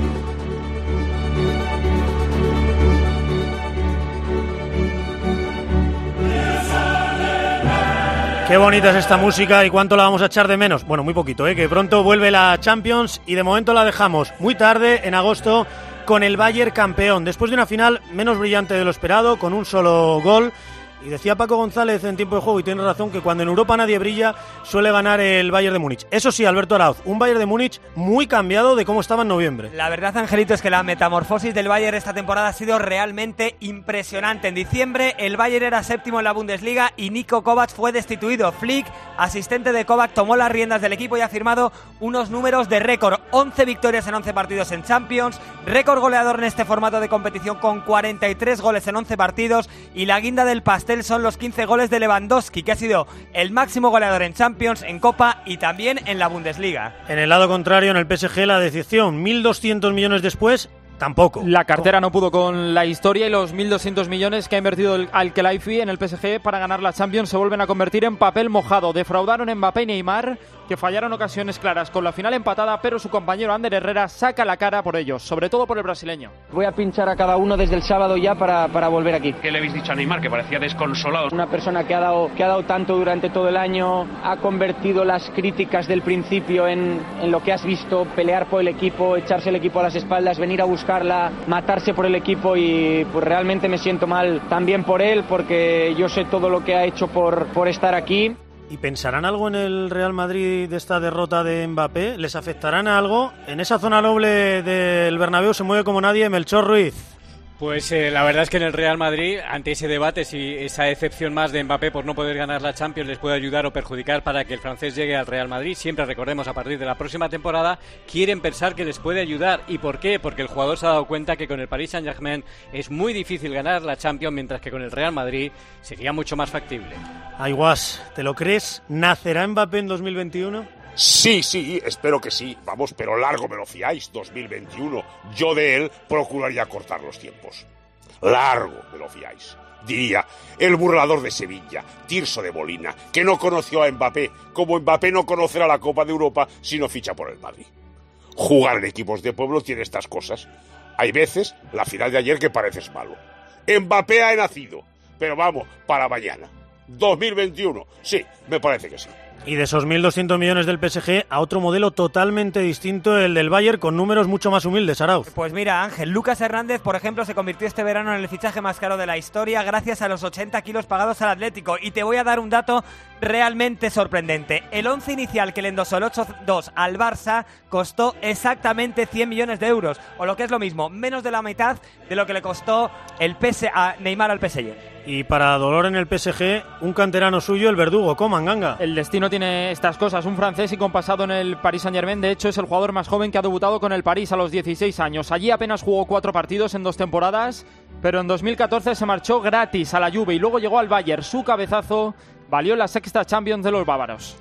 Qué bonita es esta música y cuánto la vamos a echar de menos. Bueno, muy poquito, ¿eh? Que pronto vuelve la Champions y de momento la dejamos muy tarde, en agosto, con el Bayern campeón. Después de una final menos brillante de lo esperado, con un solo gol. Y decía Paco González en tiempo de juego, y tiene razón, que cuando en Europa nadie brilla, suele ganar el Bayern de Múnich. Eso sí, Alberto Arauz, un Bayern de Múnich muy cambiado de cómo estaba en noviembre. La verdad, Angelito, es que la metamorfosis del Bayern esta temporada ha sido realmente impresionante. En diciembre, el Bayern era séptimo en la Bundesliga y Niko Kovac fue destituido. Flick, asistente de Kovac, tomó las riendas del equipo y ha firmado unos números de récord. once victorias en once partidos en Champions, récord goleador en este formato de competición con cuarenta y tres goles en once partidos, y la guinda del pastel son los quince goles de Lewandowski, que ha sido el máximo goleador en Champions, en Copa y también en la Bundesliga. En el lado contrario, en el P S G, la decepción, mil doscientos millones después, tampoco. La cartera no pudo con la historia y los mil doscientos millones que ha invertido el Al-Khelaifi en el P S G para ganar la Champions se vuelven a convertir en papel mojado. Defraudaron Mbappé y Neymar, que fallaron ocasiones claras con la final empatada, pero su compañero Ander Herrera saca la cara por ellos, sobre todo por el brasileño. Voy a pinchar a cada uno desde el sábado ya para, para volver aquí. ¿Qué le habéis dicho a Neymar, que parecía desconsolado? Una persona que ha dado, que ha dado tanto durante todo el año, ha convertido las críticas del principio en, en lo que has visto, pelear por el equipo, echarse el equipo a las espaldas, venir a buscarla, matarse por el equipo, y pues realmente me siento mal también por él, porque yo sé todo lo que ha hecho por, por estar aquí. ¿Y pensarán algo en el Real Madrid de esta derrota de Mbappé? ¿Les afectarán algo? En esa zona noble del Bernabéu se mueve como nadie Melchor Ruiz. Pues eh, la verdad es que en el Real Madrid, ante ese debate, si esa decepción más de Mbappé por no poder ganar la Champions les puede ayudar o perjudicar para que el francés llegue al Real Madrid, siempre recordemos a partir de la próxima temporada, quieren pensar que les puede ayudar. ¿Y por qué? Porque el jugador se ha dado cuenta que con el Paris Saint-Germain es muy difícil ganar la Champions, mientras que con el Real Madrid sería mucho más factible. Aiguas, ¿te lo crees? ¿Nacerá Mbappé en dos mil veintiuno? Sí, sí, espero que sí. Vamos, pero largo me lo fiáis, dos mil veintiuno. Yo de él procuraría cortar los tiempos. Largo me lo fiáis. Diría, el burlador de Sevilla, Tirso de Molina, que no conoció a Mbappé, como Mbappé no conocerá la Copa de Europa si no ficha por el Madrid. Jugar en equipos de pueblo tiene estas cosas. Hay veces, la final de ayer, que pareces malo. Mbappé ha nacido, pero vamos, para mañana. dos mil veintiuno, sí, me parece que sí. Y de esos mil doscientos millones del P S G a otro modelo totalmente distinto, el del Bayern, con números mucho más humildes, Arauz. Pues mira, Ángel, Lucas Hernández, por ejemplo, se convirtió este verano en el fichaje más caro de la historia gracias a los ochenta kilos pagados al Atlético. Y te voy a dar un dato realmente sorprendente. El once inicial que le endosó el ocho dos al Barça costó exactamente cien millones de euros, o lo que es lo mismo, menos de la mitad de lo que le costó el P S a Neymar al P S G. Y para dolor en el P S G, un canterano suyo, el verdugo, Coman, Ganga. El destino tiene estas cosas, un francés y con pasado en el Paris Saint-Germain. De hecho, es el jugador más joven que ha debutado con el París a los dieciséis años. Allí apenas jugó cuatro partidos en dos temporadas, pero en dos mil catorce se marchó gratis a la Juve y luego llegó al Bayern. Su cabezazo valió la sexta Champions de los bávaros.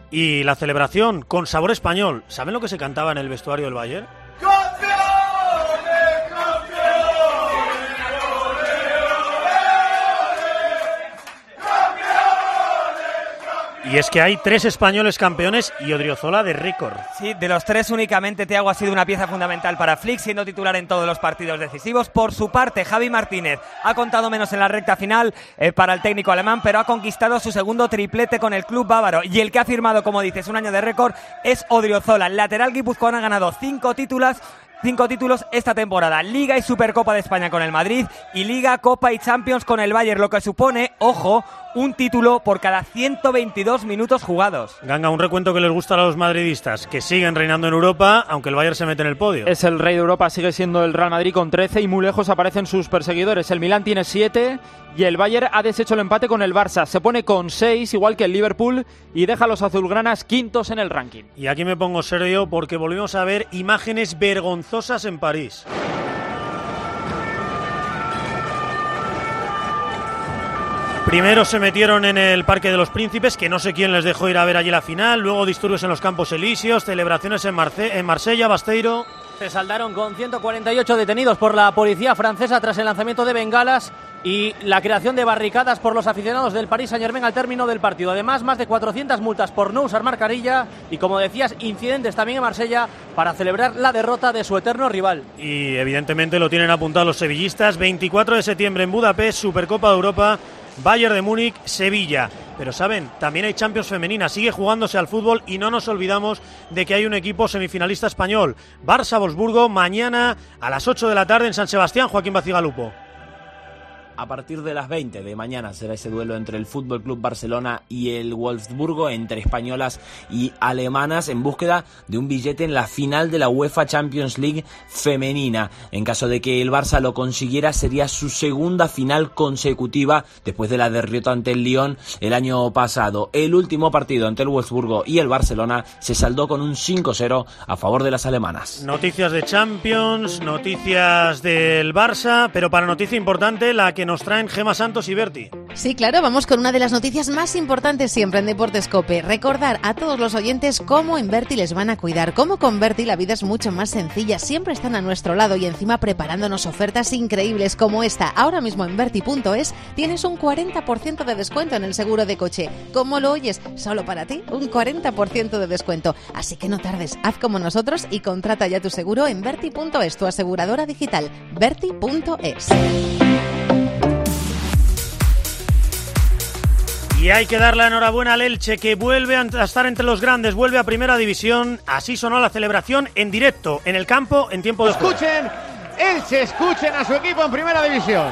Y la celebración con sabor español. ¿Saben lo que se cantaba en el vestuario del Bayern? Y es que hay tres españoles campeones y Odriozola de récord. Sí, de los tres únicamente Thiago ha sido una pieza fundamental para Flick, siendo titular en todos los partidos decisivos. Por su parte, Javi Martínez ha contado menos en la recta final eh, para el técnico alemán, pero ha conquistado su segundo triplete con el club bávaro. Y el que ha firmado, como dices, un año de récord es Odriozola. El lateral guipuzcoano ha ganado cinco títulos Cinco títulos esta temporada, Liga y Supercopa de España con el Madrid y Liga, Copa y Champions con el Bayern, lo que supone, ojo, un título por cada ciento veintidós minutos jugados. Ganga, un recuento que les gusta a los madridistas, que siguen reinando en Europa, aunque el Bayern se mete en el podio. Es el rey de Europa, sigue siendo el Real Madrid con trece y muy lejos aparecen sus perseguidores. El Milán tiene siete y el Bayern ha deshecho el empate con el Barça. Se pone con seis, igual que el Liverpool, y deja a los azulgranas quintos en el ranking. Y aquí me pongo serio porque volvimos a ver imágenes vergonzosas en París. Primero se metieron en el Parque de los Príncipes, que no sé quién les dejó ir a ver allí la final. Luego disturbios en los Campos Elíseos, celebraciones en, Marce- en Marsella, Basteiro. Se saldaron con ciento cuarenta y ocho detenidos por la policía francesa tras el lanzamiento de bengalas y la creación de barricadas por los aficionados del Paris Saint-Germain al término del partido. Además, más de cuatrocientas multas por no usar mascarilla y, como decías, incidentes también en Marsella para celebrar la derrota de su eterno rival. Y evidentemente lo tienen apuntado los sevillistas. veinticuatro de septiembre en Budapest, Supercopa de Europa, Bayern de Múnich, Sevilla. Pero saben, también hay Champions femenina, sigue jugándose al fútbol y no nos olvidamos de que hay un equipo semifinalista español. Barça-Wolfsburgo, mañana a las ocho de la tarde en San Sebastián. Joaquín Bacigalupo. A partir de las veinte de mañana será ese duelo entre el F C Barcelona y el Wolfsburgo, entre españolas y alemanas, en búsqueda de un billete en la final de la UEFA Champions League femenina. En caso de que el Barça lo consiguiera, sería su segunda final consecutiva después de la derrota ante el Lyon el año pasado. El último partido entre el Wolfsburgo y el Barcelona se saldó con un cinco cero a favor de las alemanas. Noticias de Champions, noticias del Barça, pero para noticia importante, la que nos traen Gemma Santos y Berti. Sí, claro, vamos con una de las noticias más importantes siempre en Deportes COPE. Recordar a todos los oyentes cómo en Berti les van a cuidar, cómo con Berti la vida es mucho más sencilla, siempre están a nuestro lado y encima preparándonos ofertas increíbles como esta. Ahora mismo en Berti punto es tienes un cuarenta por ciento de descuento en el seguro de coche. ¿Cómo lo oyes? Solo para ti, un cuarenta por ciento de descuento. Así que no tardes, haz como nosotros y contrata ya tu seguro en Berti punto es, tu aseguradora digital. Berti punto es. Y hay que dar la enhorabuena al Elche, que vuelve a estar entre los grandes, vuelve a Primera División. Así sonó la celebración en directo, en el campo, en tiempo de juego. Escuchen, Elche, escuchen a su equipo en Primera División.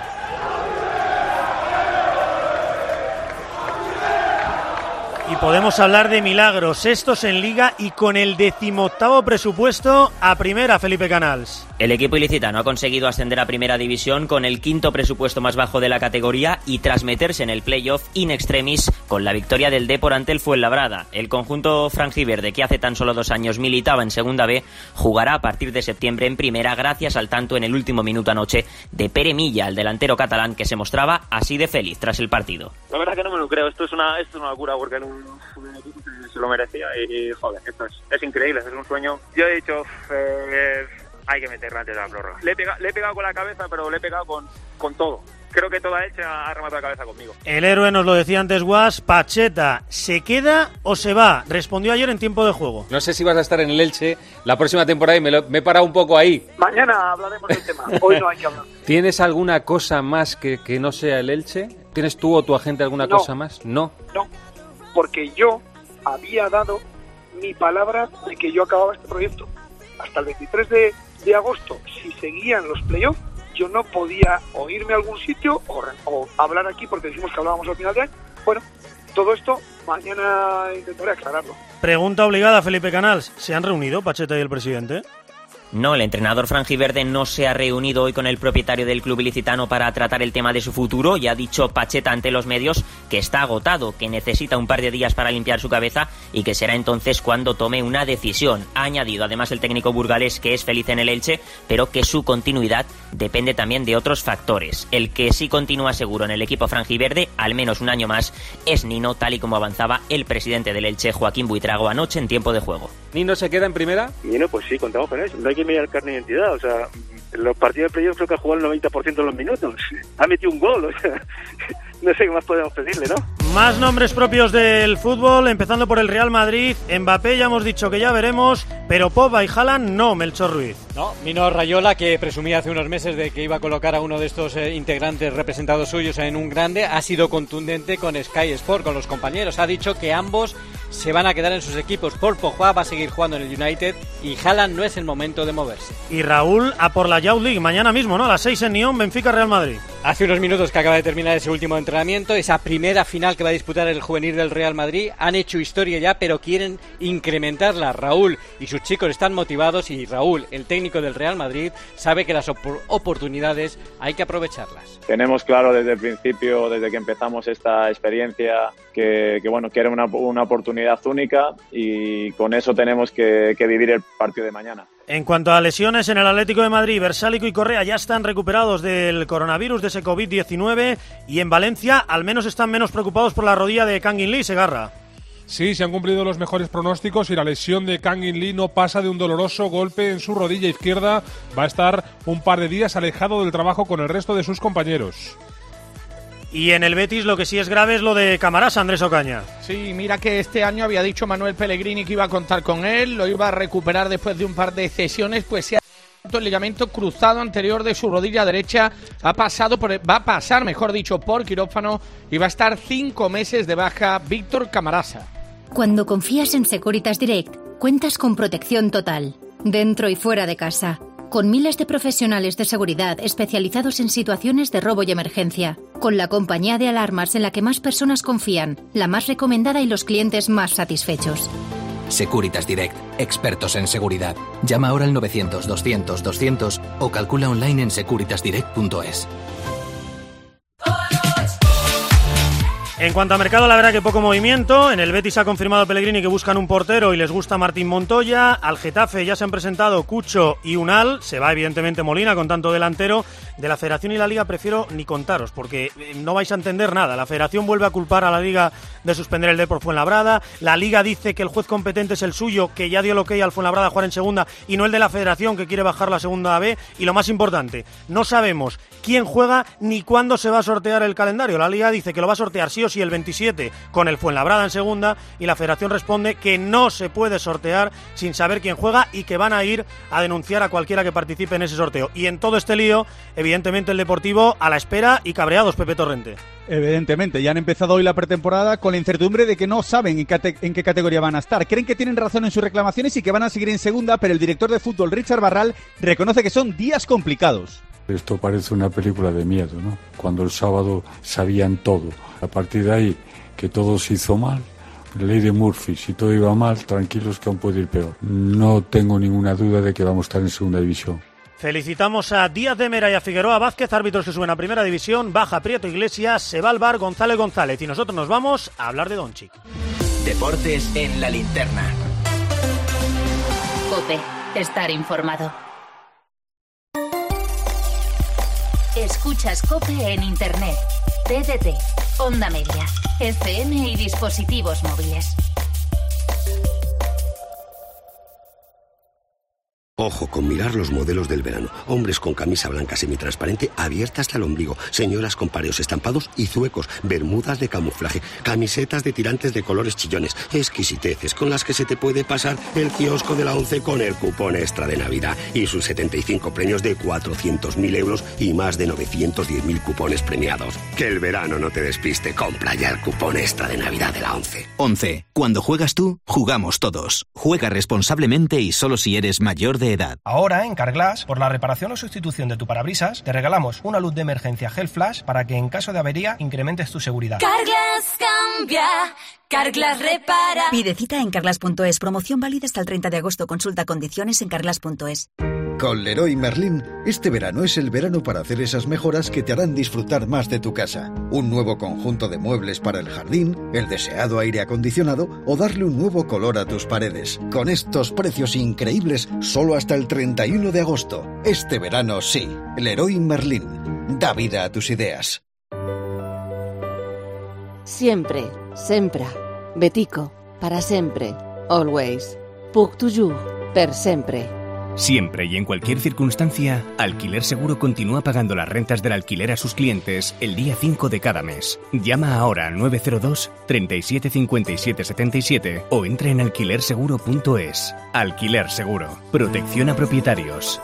Y podemos hablar de milagros, estos en Liga y con el decimoctavo presupuesto a Primera, Felipe Canals. El equipo ilicitano ha conseguido ascender a Primera División con el quinto presupuesto más bajo de la categoría y tras meterse en el playoff in extremis con la victoria del Depor ante el Fuenlabrada. El conjunto franjiverde, que hace tan solo dos años militaba en Segunda B, jugará a partir de septiembre en Primera gracias al tanto en el último minuto anoche de Pere Milla, el delantero catalán, que se mostraba así de feliz tras el partido. La verdad que no me lo creo, esto es una, esto es una locura porque en un, un equipo se lo merecía y, y joder, esto es, es increíble, es un sueño. Yo he dicho, eh, hay que meterla antes de la prórroga. Le he pegado, le he pegado con la cabeza, pero le he pegado con, con todo. Creo que toda Elche ha rematado la cabeza conmigo. El héroe, nos lo decía antes Guas, Pacheta, ¿se queda o se va? Respondió ayer en tiempo de juego. No sé si vas a estar en el Elche la próxima temporada y me, lo, me he parado un poco ahí. Mañana hablaremos del tema, hoy no hay que hablar. ¿Tienes alguna cosa más que, que no sea el Elche? ¿Tienes tú o tu agente alguna no, cosa más? No. No, porque yo había dado mi palabra de que yo acababa este proyecto. Hasta el veintitrés de agosto, si seguían los playoffs, yo no podía o irme a algún sitio o, o hablar aquí porque dijimos que hablábamos al final de año. Bueno, todo esto mañana intentaré aclararlo. Pregunta obligada, Felipe Canals. ¿Se han reunido Pacheta y el presidente? No, el entrenador franjiverde no se ha reunido hoy con el propietario del club ilicitano para tratar el tema de su futuro y ha dicho Pacheta ante los medios que está agotado, que necesita un par de días para limpiar su cabeza y que será entonces cuando tome una decisión. Ha añadido además el técnico burgalés que es feliz en el Elche, pero que su continuidad depende también de otros factores. El que sí continúa seguro en el equipo franjiverde, al menos un año más, es Nino, tal y como avanzaba el presidente del Elche, Joaquín Buitrago, anoche en tiempo de juego. ¿Nino se queda en primera? Nino, pues sí, contamos con eso. No hay que mirar el carnet de identidad, o sea, en los partidos de playoff creo que ha jugado el noventa por ciento de los minutos. Ha metido un gol, o sea, no sé qué más podemos pedirle, ¿no? Más nombres propios del fútbol, empezando por el Real Madrid. Mbappé ya hemos dicho que ya veremos, pero Pogba y Haaland no, Melchor Ruiz. No, Mino Raiola, que presumía hace unos meses de que iba a colocar a uno de estos eh, integrantes representados suyos en un grande, ha sido contundente con Sky Sport, con los compañeros. Ha dicho que ambos se van a quedar en sus equipos. Paul Pogba va a seguir jugando en el United y Haaland no es el momento de moverse. Y Raúl a por la Youth League, mañana mismo, ¿no? A las seis en Nyon, Benfica Real Madrid. Hace unos minutos que acaba de terminar ese último entrenamiento, esa primera final que va a disputar el juvenil del Real Madrid. Han hecho historia ya, pero quieren incrementarla. Raúl y sus chicos están motivados y Raúl, el técnico del Real Madrid, sabe que las op- oportunidades hay que aprovecharlas. Tenemos claro desde el principio, desde que empezamos esta experiencia, que, que bueno, que era una, una oportunidad única y con eso tenemos que, que vivir el partido de mañana. En cuanto a lesiones, en el Atlético de Madrid, Versálico y Correa ya están recuperados del coronavirus, de ese covid diecinueve, y en Valencia al menos están menos preocupados por la rodilla de Kangin Lee, Segarra. Sí, se han cumplido los mejores pronósticos y la lesión de Kangin Lee no pasa de un doloroso golpe en su rodilla izquierda. Va a estar un par de días alejado del trabajo con el resto de sus compañeros. Y en el Betis lo que sí es grave es lo de Camarasa, Andrés Ocaña. Sí, mira que este año había dicho Manuel Pellegrini que iba a contar con él, lo iba a recuperar después de un par de cesiones, pues se ha roto el ligamento cruzado anterior de su rodilla derecha, ha pasado por, va a pasar, mejor dicho, por quirófano y va a estar cinco meses de baja Víctor Camarasa. Cuando confías en Securitas Direct, cuentas con protección total, dentro y fuera de casa, con miles de profesionales de seguridad especializados en situaciones de robo y emergencia, con la compañía de alarmas en la que más personas confían, la más recomendada y los clientes más satisfechos. Securitas Direct, expertos en seguridad. Llama ahora al novecientos, doscientos, doscientos o calcula online en securitas direct punto es. En cuanto a mercado, la verdad que poco movimiento. En el Betis ha confirmado Pellegrini que buscan un portero y les gusta Martín Montoya. Al Getafe ya se han presentado Cucho y Unal. Se va evidentemente Molina con tanto delantero. De la Federación y la Liga prefiero ni contaros porque no vais a entender nada. La Federación vuelve a culpar a la Liga de suspender el Depor Fuenlabrada. La Liga dice que el juez competente es el suyo, que ya dio el ok al Fuenlabrada a jugar en segunda y no el de la Federación, que quiere bajar la segunda a B. Y lo más importante, no sabemos quién juega ni cuándo se va a sortear el calendario. La Liga dice que lo va a sortear sí o sí el veintisiete con el Fuenlabrada en segunda y la Federación responde que no se puede sortear sin saber quién juega y que van a ir a denunciar a cualquiera que participe en ese sorteo. Y en todo este lío, evidentemente el Deportivo a la espera y cabreados, Pepe Torrente. Evidentemente, ya han empezado hoy la pretemporada con la incertidumbre de que no saben en qué, en qué categoría van a estar. Creen que tienen razón en sus reclamaciones y que van a seguir en segunda, pero el director de fútbol, Richard Barral, reconoce que son días complicados. Esto parece una película de miedo, ¿no? Cuando el sábado sabían todo. A partir de ahí, que todo se hizo mal. Ley de Murphy, si todo iba mal, tranquilos que aún puede ir peor. No tengo ninguna duda de que vamos a estar en segunda división. Felicitamos a Díaz de Mera y a Figueroa Vázquez, árbitros que suben a primera división. Baja Prieto Iglesias, se va al bar González González. Y nosotros nos vamos a hablar de Doncic. Deportes en la linterna. COPE, estar informado. Escuchas COPE en Internet, T D T, Onda Media, F M y dispositivos móviles. Ojo con mirar los modelos del verano. Hombres con camisa blanca semitransparente abierta hasta el ombligo. Señoras con pareos estampados y zuecos. Bermudas de camuflaje. Camisetas de tirantes de colores chillones. Exquisiteces con las que se te puede pasar el kiosco de la ONCE con el cupón extra de Navidad. Y sus setenta y cinco premios de cuatrocientos mil euros y más de novecientos diez mil cupones premiados. Que el verano no te despiste. Compra ya el cupón extra de Navidad de la ONCE. ONCE. Cuando juegas tú, jugamos todos. Juega responsablemente y solo si eres mayor de edad. Ahora en Carglass, por la reparación o sustitución de tu parabrisas, te regalamos una luz de emergencia Hell Flash para que en caso de avería incrementes tu seguridad. Carglass cambia, Carglass repara. Pide cita en carglass punto es. Promoción válida hasta el treinta de agosto. Consulta condiciones en carglass punto es. Con Leroy Merlin, este verano es el verano para hacer esas mejoras que te harán disfrutar más de tu casa. Un nuevo conjunto de muebles para el jardín, el deseado aire acondicionado o darle un nuevo color a tus paredes. Con estos precios increíbles, solo hasta el treinta y uno de agosto. Este verano sí, Leroy Merlin. Da vida a tus ideas. Siempre, sempre, Betico, para sempre, always, pour toujours, per sempre. Siempre y en cualquier circunstancia, Alquiler Seguro continúa pagando las rentas del alquiler a sus clientes el día cinco de cada mes. Llama ahora al nueve cero dos, treinta y siete, cincuenta y siete, setenta y siete o entra en alquiler seguro punto es. Alquiler Seguro. Protección a propietarios.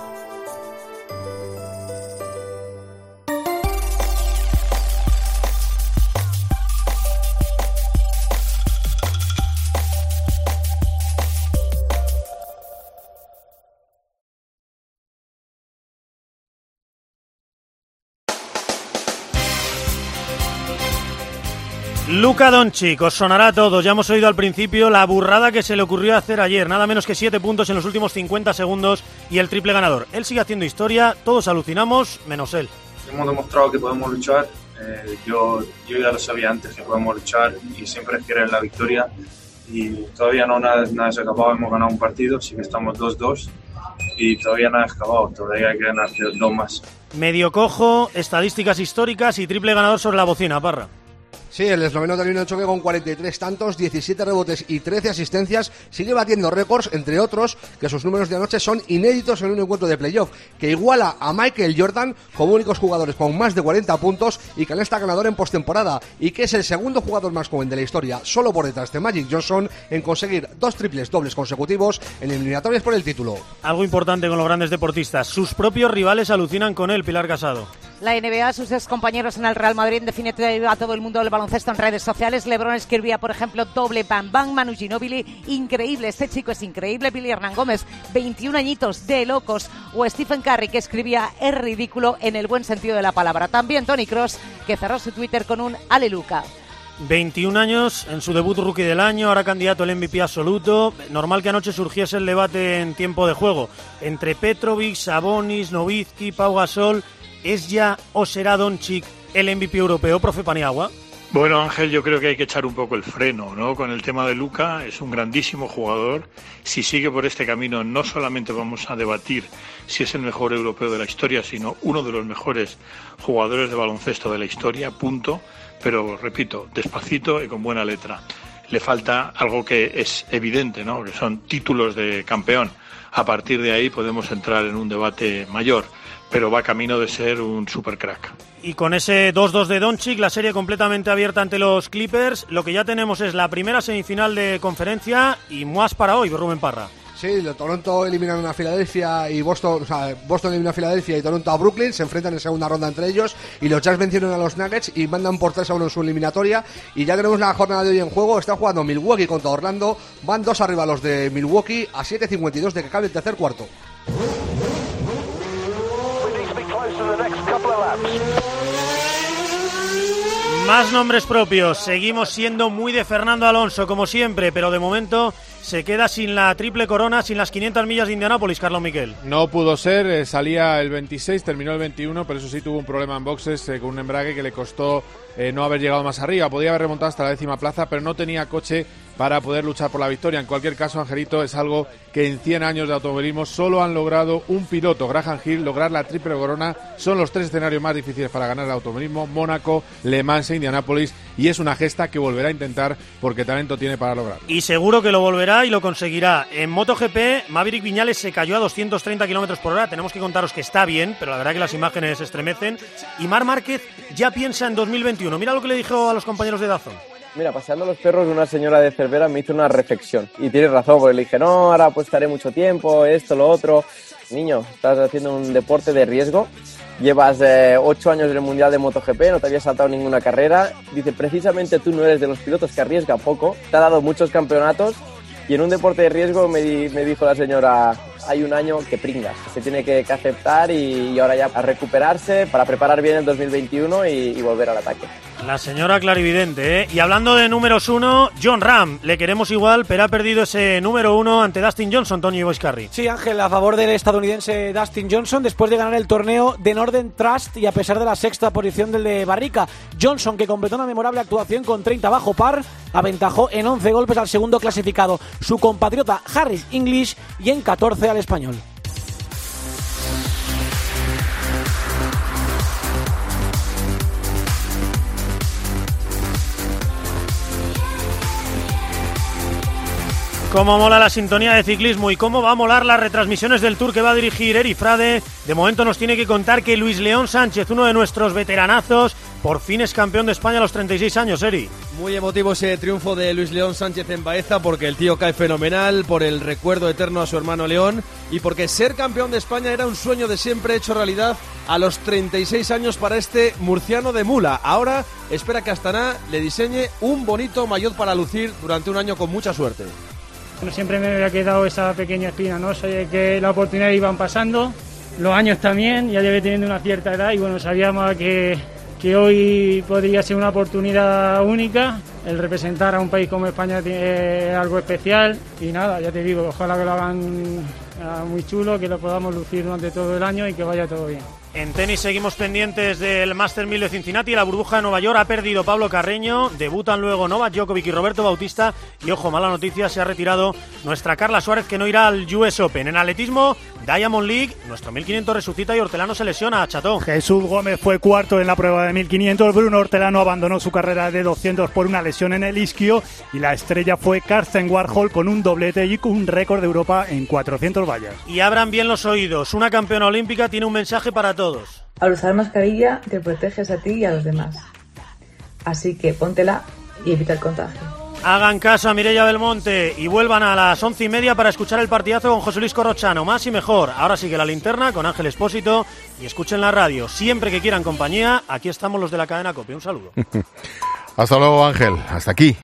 Luka Doncic, os sonará a todos, ya hemos oído al principio la burrada que se le ocurrió hacer ayer, nada menos que siete puntos en los últimos cincuenta segundos y el triple ganador. Él sigue haciendo historia, todos alucinamos, menos él. Hemos demostrado que podemos luchar, eh, yo, yo ya lo sabía antes que podemos luchar y siempre quiero la victoria y todavía no nada, nada se ha acabado, hemos ganado un partido, sí que estamos dos dos y todavía nada ha acabado, todavía hay que ganar dos más. Medio cojo, estadísticas históricas y triple ganador sobre la bocina, Parra. Sí, el esloveno terminó el choque con cuarenta y tres tantos, diecisiete rebotes y trece asistencias. Sigue batiendo récords, entre otros, que sus números de anoche son inéditos en un encuentro de playoff, que iguala a Michael Jordan como únicos jugadores con más de cuarenta puntos y que no está ganador en postemporada, y que es el segundo jugador más joven de la historia, solo por detrás de Magic Johnson, en conseguir dos triples dobles consecutivos en eliminatorias por el título. Algo importante con los grandes deportistas, sus propios rivales alucinan con él, Pilar Casado. La N B A, sus excompañeros en el Real Madrid, en definitiva a todo el mundo del baloncesto en redes sociales. LeBron escribía, por ejemplo, doble Bam Bam, Manu Ginóbili, increíble, este chico es increíble. Billy Hernán Gómez, veintiún añitos de locos. O Stephen Curry, que escribía, es ridículo en el buen sentido de la palabra. También Toni Kroos, que cerró su Twitter con un aleluca. veintiún años, en su debut rookie del año, ahora candidato al M V P absoluto. Normal que anoche surgiese el debate en tiempo de juego entre Petrovic, Sabonis, Nowitzki, Pau Gasol. ¿Es ya o será Doncic el M V P europeo, profe Paniagua? Bueno, Ángel, yo creo que hay que echar un poco el freno, ¿no? Con el tema de Luka, es un grandísimo jugador. Si sigue por este camino, no solamente vamos a debatir si es el mejor europeo de la historia, sino uno de los mejores jugadores de baloncesto de la historia, punto. Pero, repito, despacito y con buena letra. Le falta algo que es evidente, ¿no? Que son títulos de campeón. A partir de ahí podemos entrar en un debate mayor, pero va camino de ser un supercrack. Y con ese dos dos de Doncic, la serie completamente abierta ante los Clippers, lo que ya tenemos es la primera semifinal de conferencia y más para hoy, Rubén Parra. Sí, Toronto eliminan a Filadelfia y Boston, o sea, Boston elimina a Filadelfia y Toronto a Brooklyn, se enfrentan en segunda ronda entre ellos y los Jazz vencieron a los Nuggets y mandan por tres a uno en su eliminatoria y ya tenemos la jornada de hoy en juego. Está jugando Milwaukee contra Orlando, van dos arriba los de Milwaukee a siete cincuenta y dos de que acabe el tercer cuarto. Más nombres propios, seguimos siendo muy de Fernando Alonso como siempre, pero de momento se queda sin la triple corona, sin las quinientas millas de Indianápolis, Carlos Miquel. No pudo ser, eh, salía el veintiséis, terminó el veintiuno, pero eso sí tuvo un problema en boxes eh, con un embrague que le costó eh, no haber llegado más arriba. Podía haber remontado hasta la décima plaza, pero no tenía coche para poder luchar por la victoria. En cualquier caso, Angelito, es algo que en cien años de automovilismo solo han logrado un piloto, Graham Hill, lograr la triple corona. Son los tres escenarios más difíciles para ganar el automovilismo: Mónaco, Le Mans e Indianápolis, y es una gesta que volverá a intentar porque talento tiene para lograrlo. Y seguro que lo volverá y lo conseguirá. En MotoGP, Maverick Viñales se cayó a doscientos treinta kilómetros por hora. Tenemos que contaros que está bien, pero la verdad que las imágenes estremecen. Y Marc Márquez ya piensa en dos mil veintiuno. Mira lo que le dijo a los compañeros de Dazón. Mira, paseando los perros, una señora de Cervera me hizo una reflexión. Y tiene razón, porque le dije, no, ahora pues estaré mucho tiempo, esto, lo otro. Niño, estás haciendo un deporte de riesgo. Llevas eh, ocho años en el Mundial de MotoGP, no te habías saltado ninguna carrera. Dice, precisamente tú no eres de los pilotos que arriesga poco. Te ha dado muchos campeonatos. Y en un deporte de riesgo me, di, me dijo la señora, hay un año que pringas. Se tiene que, que aceptar y, y ahora ya a recuperarse para preparar bien el dos mil veintiuno y, y volver al ataque. La señora clarividente, ¿eh? Y hablando de números uno, John Ram. Le queremos igual, pero ha perdido ese número uno ante Dustin Johnson, Tony Boiscarri. Sí, Ángel, a favor del estadounidense Dustin Johnson, después de ganar el torneo de Northern Trust y a pesar de la sexta posición del de Barrica. Johnson, que completó una memorable actuación con treinta bajo par, aventajó en once golpes al segundo clasificado, su compatriota Harris English, y en catorce al español. Cómo mola la sintonía de ciclismo y cómo va a molar las retransmisiones del Tour que va a dirigir Eri Frade. De momento nos tiene que contar que Luis León Sánchez, uno de nuestros veteranazos, por fin es campeón de España a los treinta y seis años, Eri. Muy emotivo ese triunfo de Luis León Sánchez en Baeza, porque el tío cae fenomenal, por el recuerdo eterno a su hermano León y porque ser campeón de España era un sueño de siempre hecho realidad a los treinta y seis años para este murciano de Mula. Ahora espera que Astana le diseñe un bonito maillot para lucir durante un año con mucha suerte. Bueno, siempre me había quedado esa pequeña espina, ¿no? Sé que las oportunidades iban pasando, los años también, ya llevé teniendo una cierta edad y bueno, sabíamos que, que hoy podría ser una oportunidad única. El representar a un país como España es algo especial y nada, ya te digo, ojalá que lo hagan muy chulo, que lo podamos lucir durante todo el año y que vaya todo bien. En tenis seguimos pendientes del Master mil de Cincinnati. La burbuja de Nueva York ha perdido Pablo Carreño. Debutan luego Novak Djokovic y Roberto Bautista. Y ojo, mala noticia, se ha retirado nuestra Carla Suárez, que no irá al U S Open. En atletismo, Diamond League, nuestro mil quinientos resucita y Hortelano se lesiona. Chatón. Jesús Gómez fue cuarto en la prueba de mil quinientos. Bruno Hortelano abandonó su carrera de doscientos por una lesión en el isquio. Y la estrella fue Karsten Warhol con un doblete y un récord de Europa en cuatrocientos vallas. Y abran bien los oídos. Una campeona olímpica tiene un mensaje para todos. Al usar mascarilla te proteges a ti y a los demás. Así que póntela y evita el contagio. Hagan caso a Mireia Belmonte y vuelvan a las once y media para escuchar el partidazo con José Luis Corrochano. Más y mejor. Ahora sigue La Linterna con Ángel Expósito y escuchen la radio. Siempre que quieran compañía, aquí estamos los de la cadena COPE. Un saludo. Hasta luego, Ángel. Hasta aquí.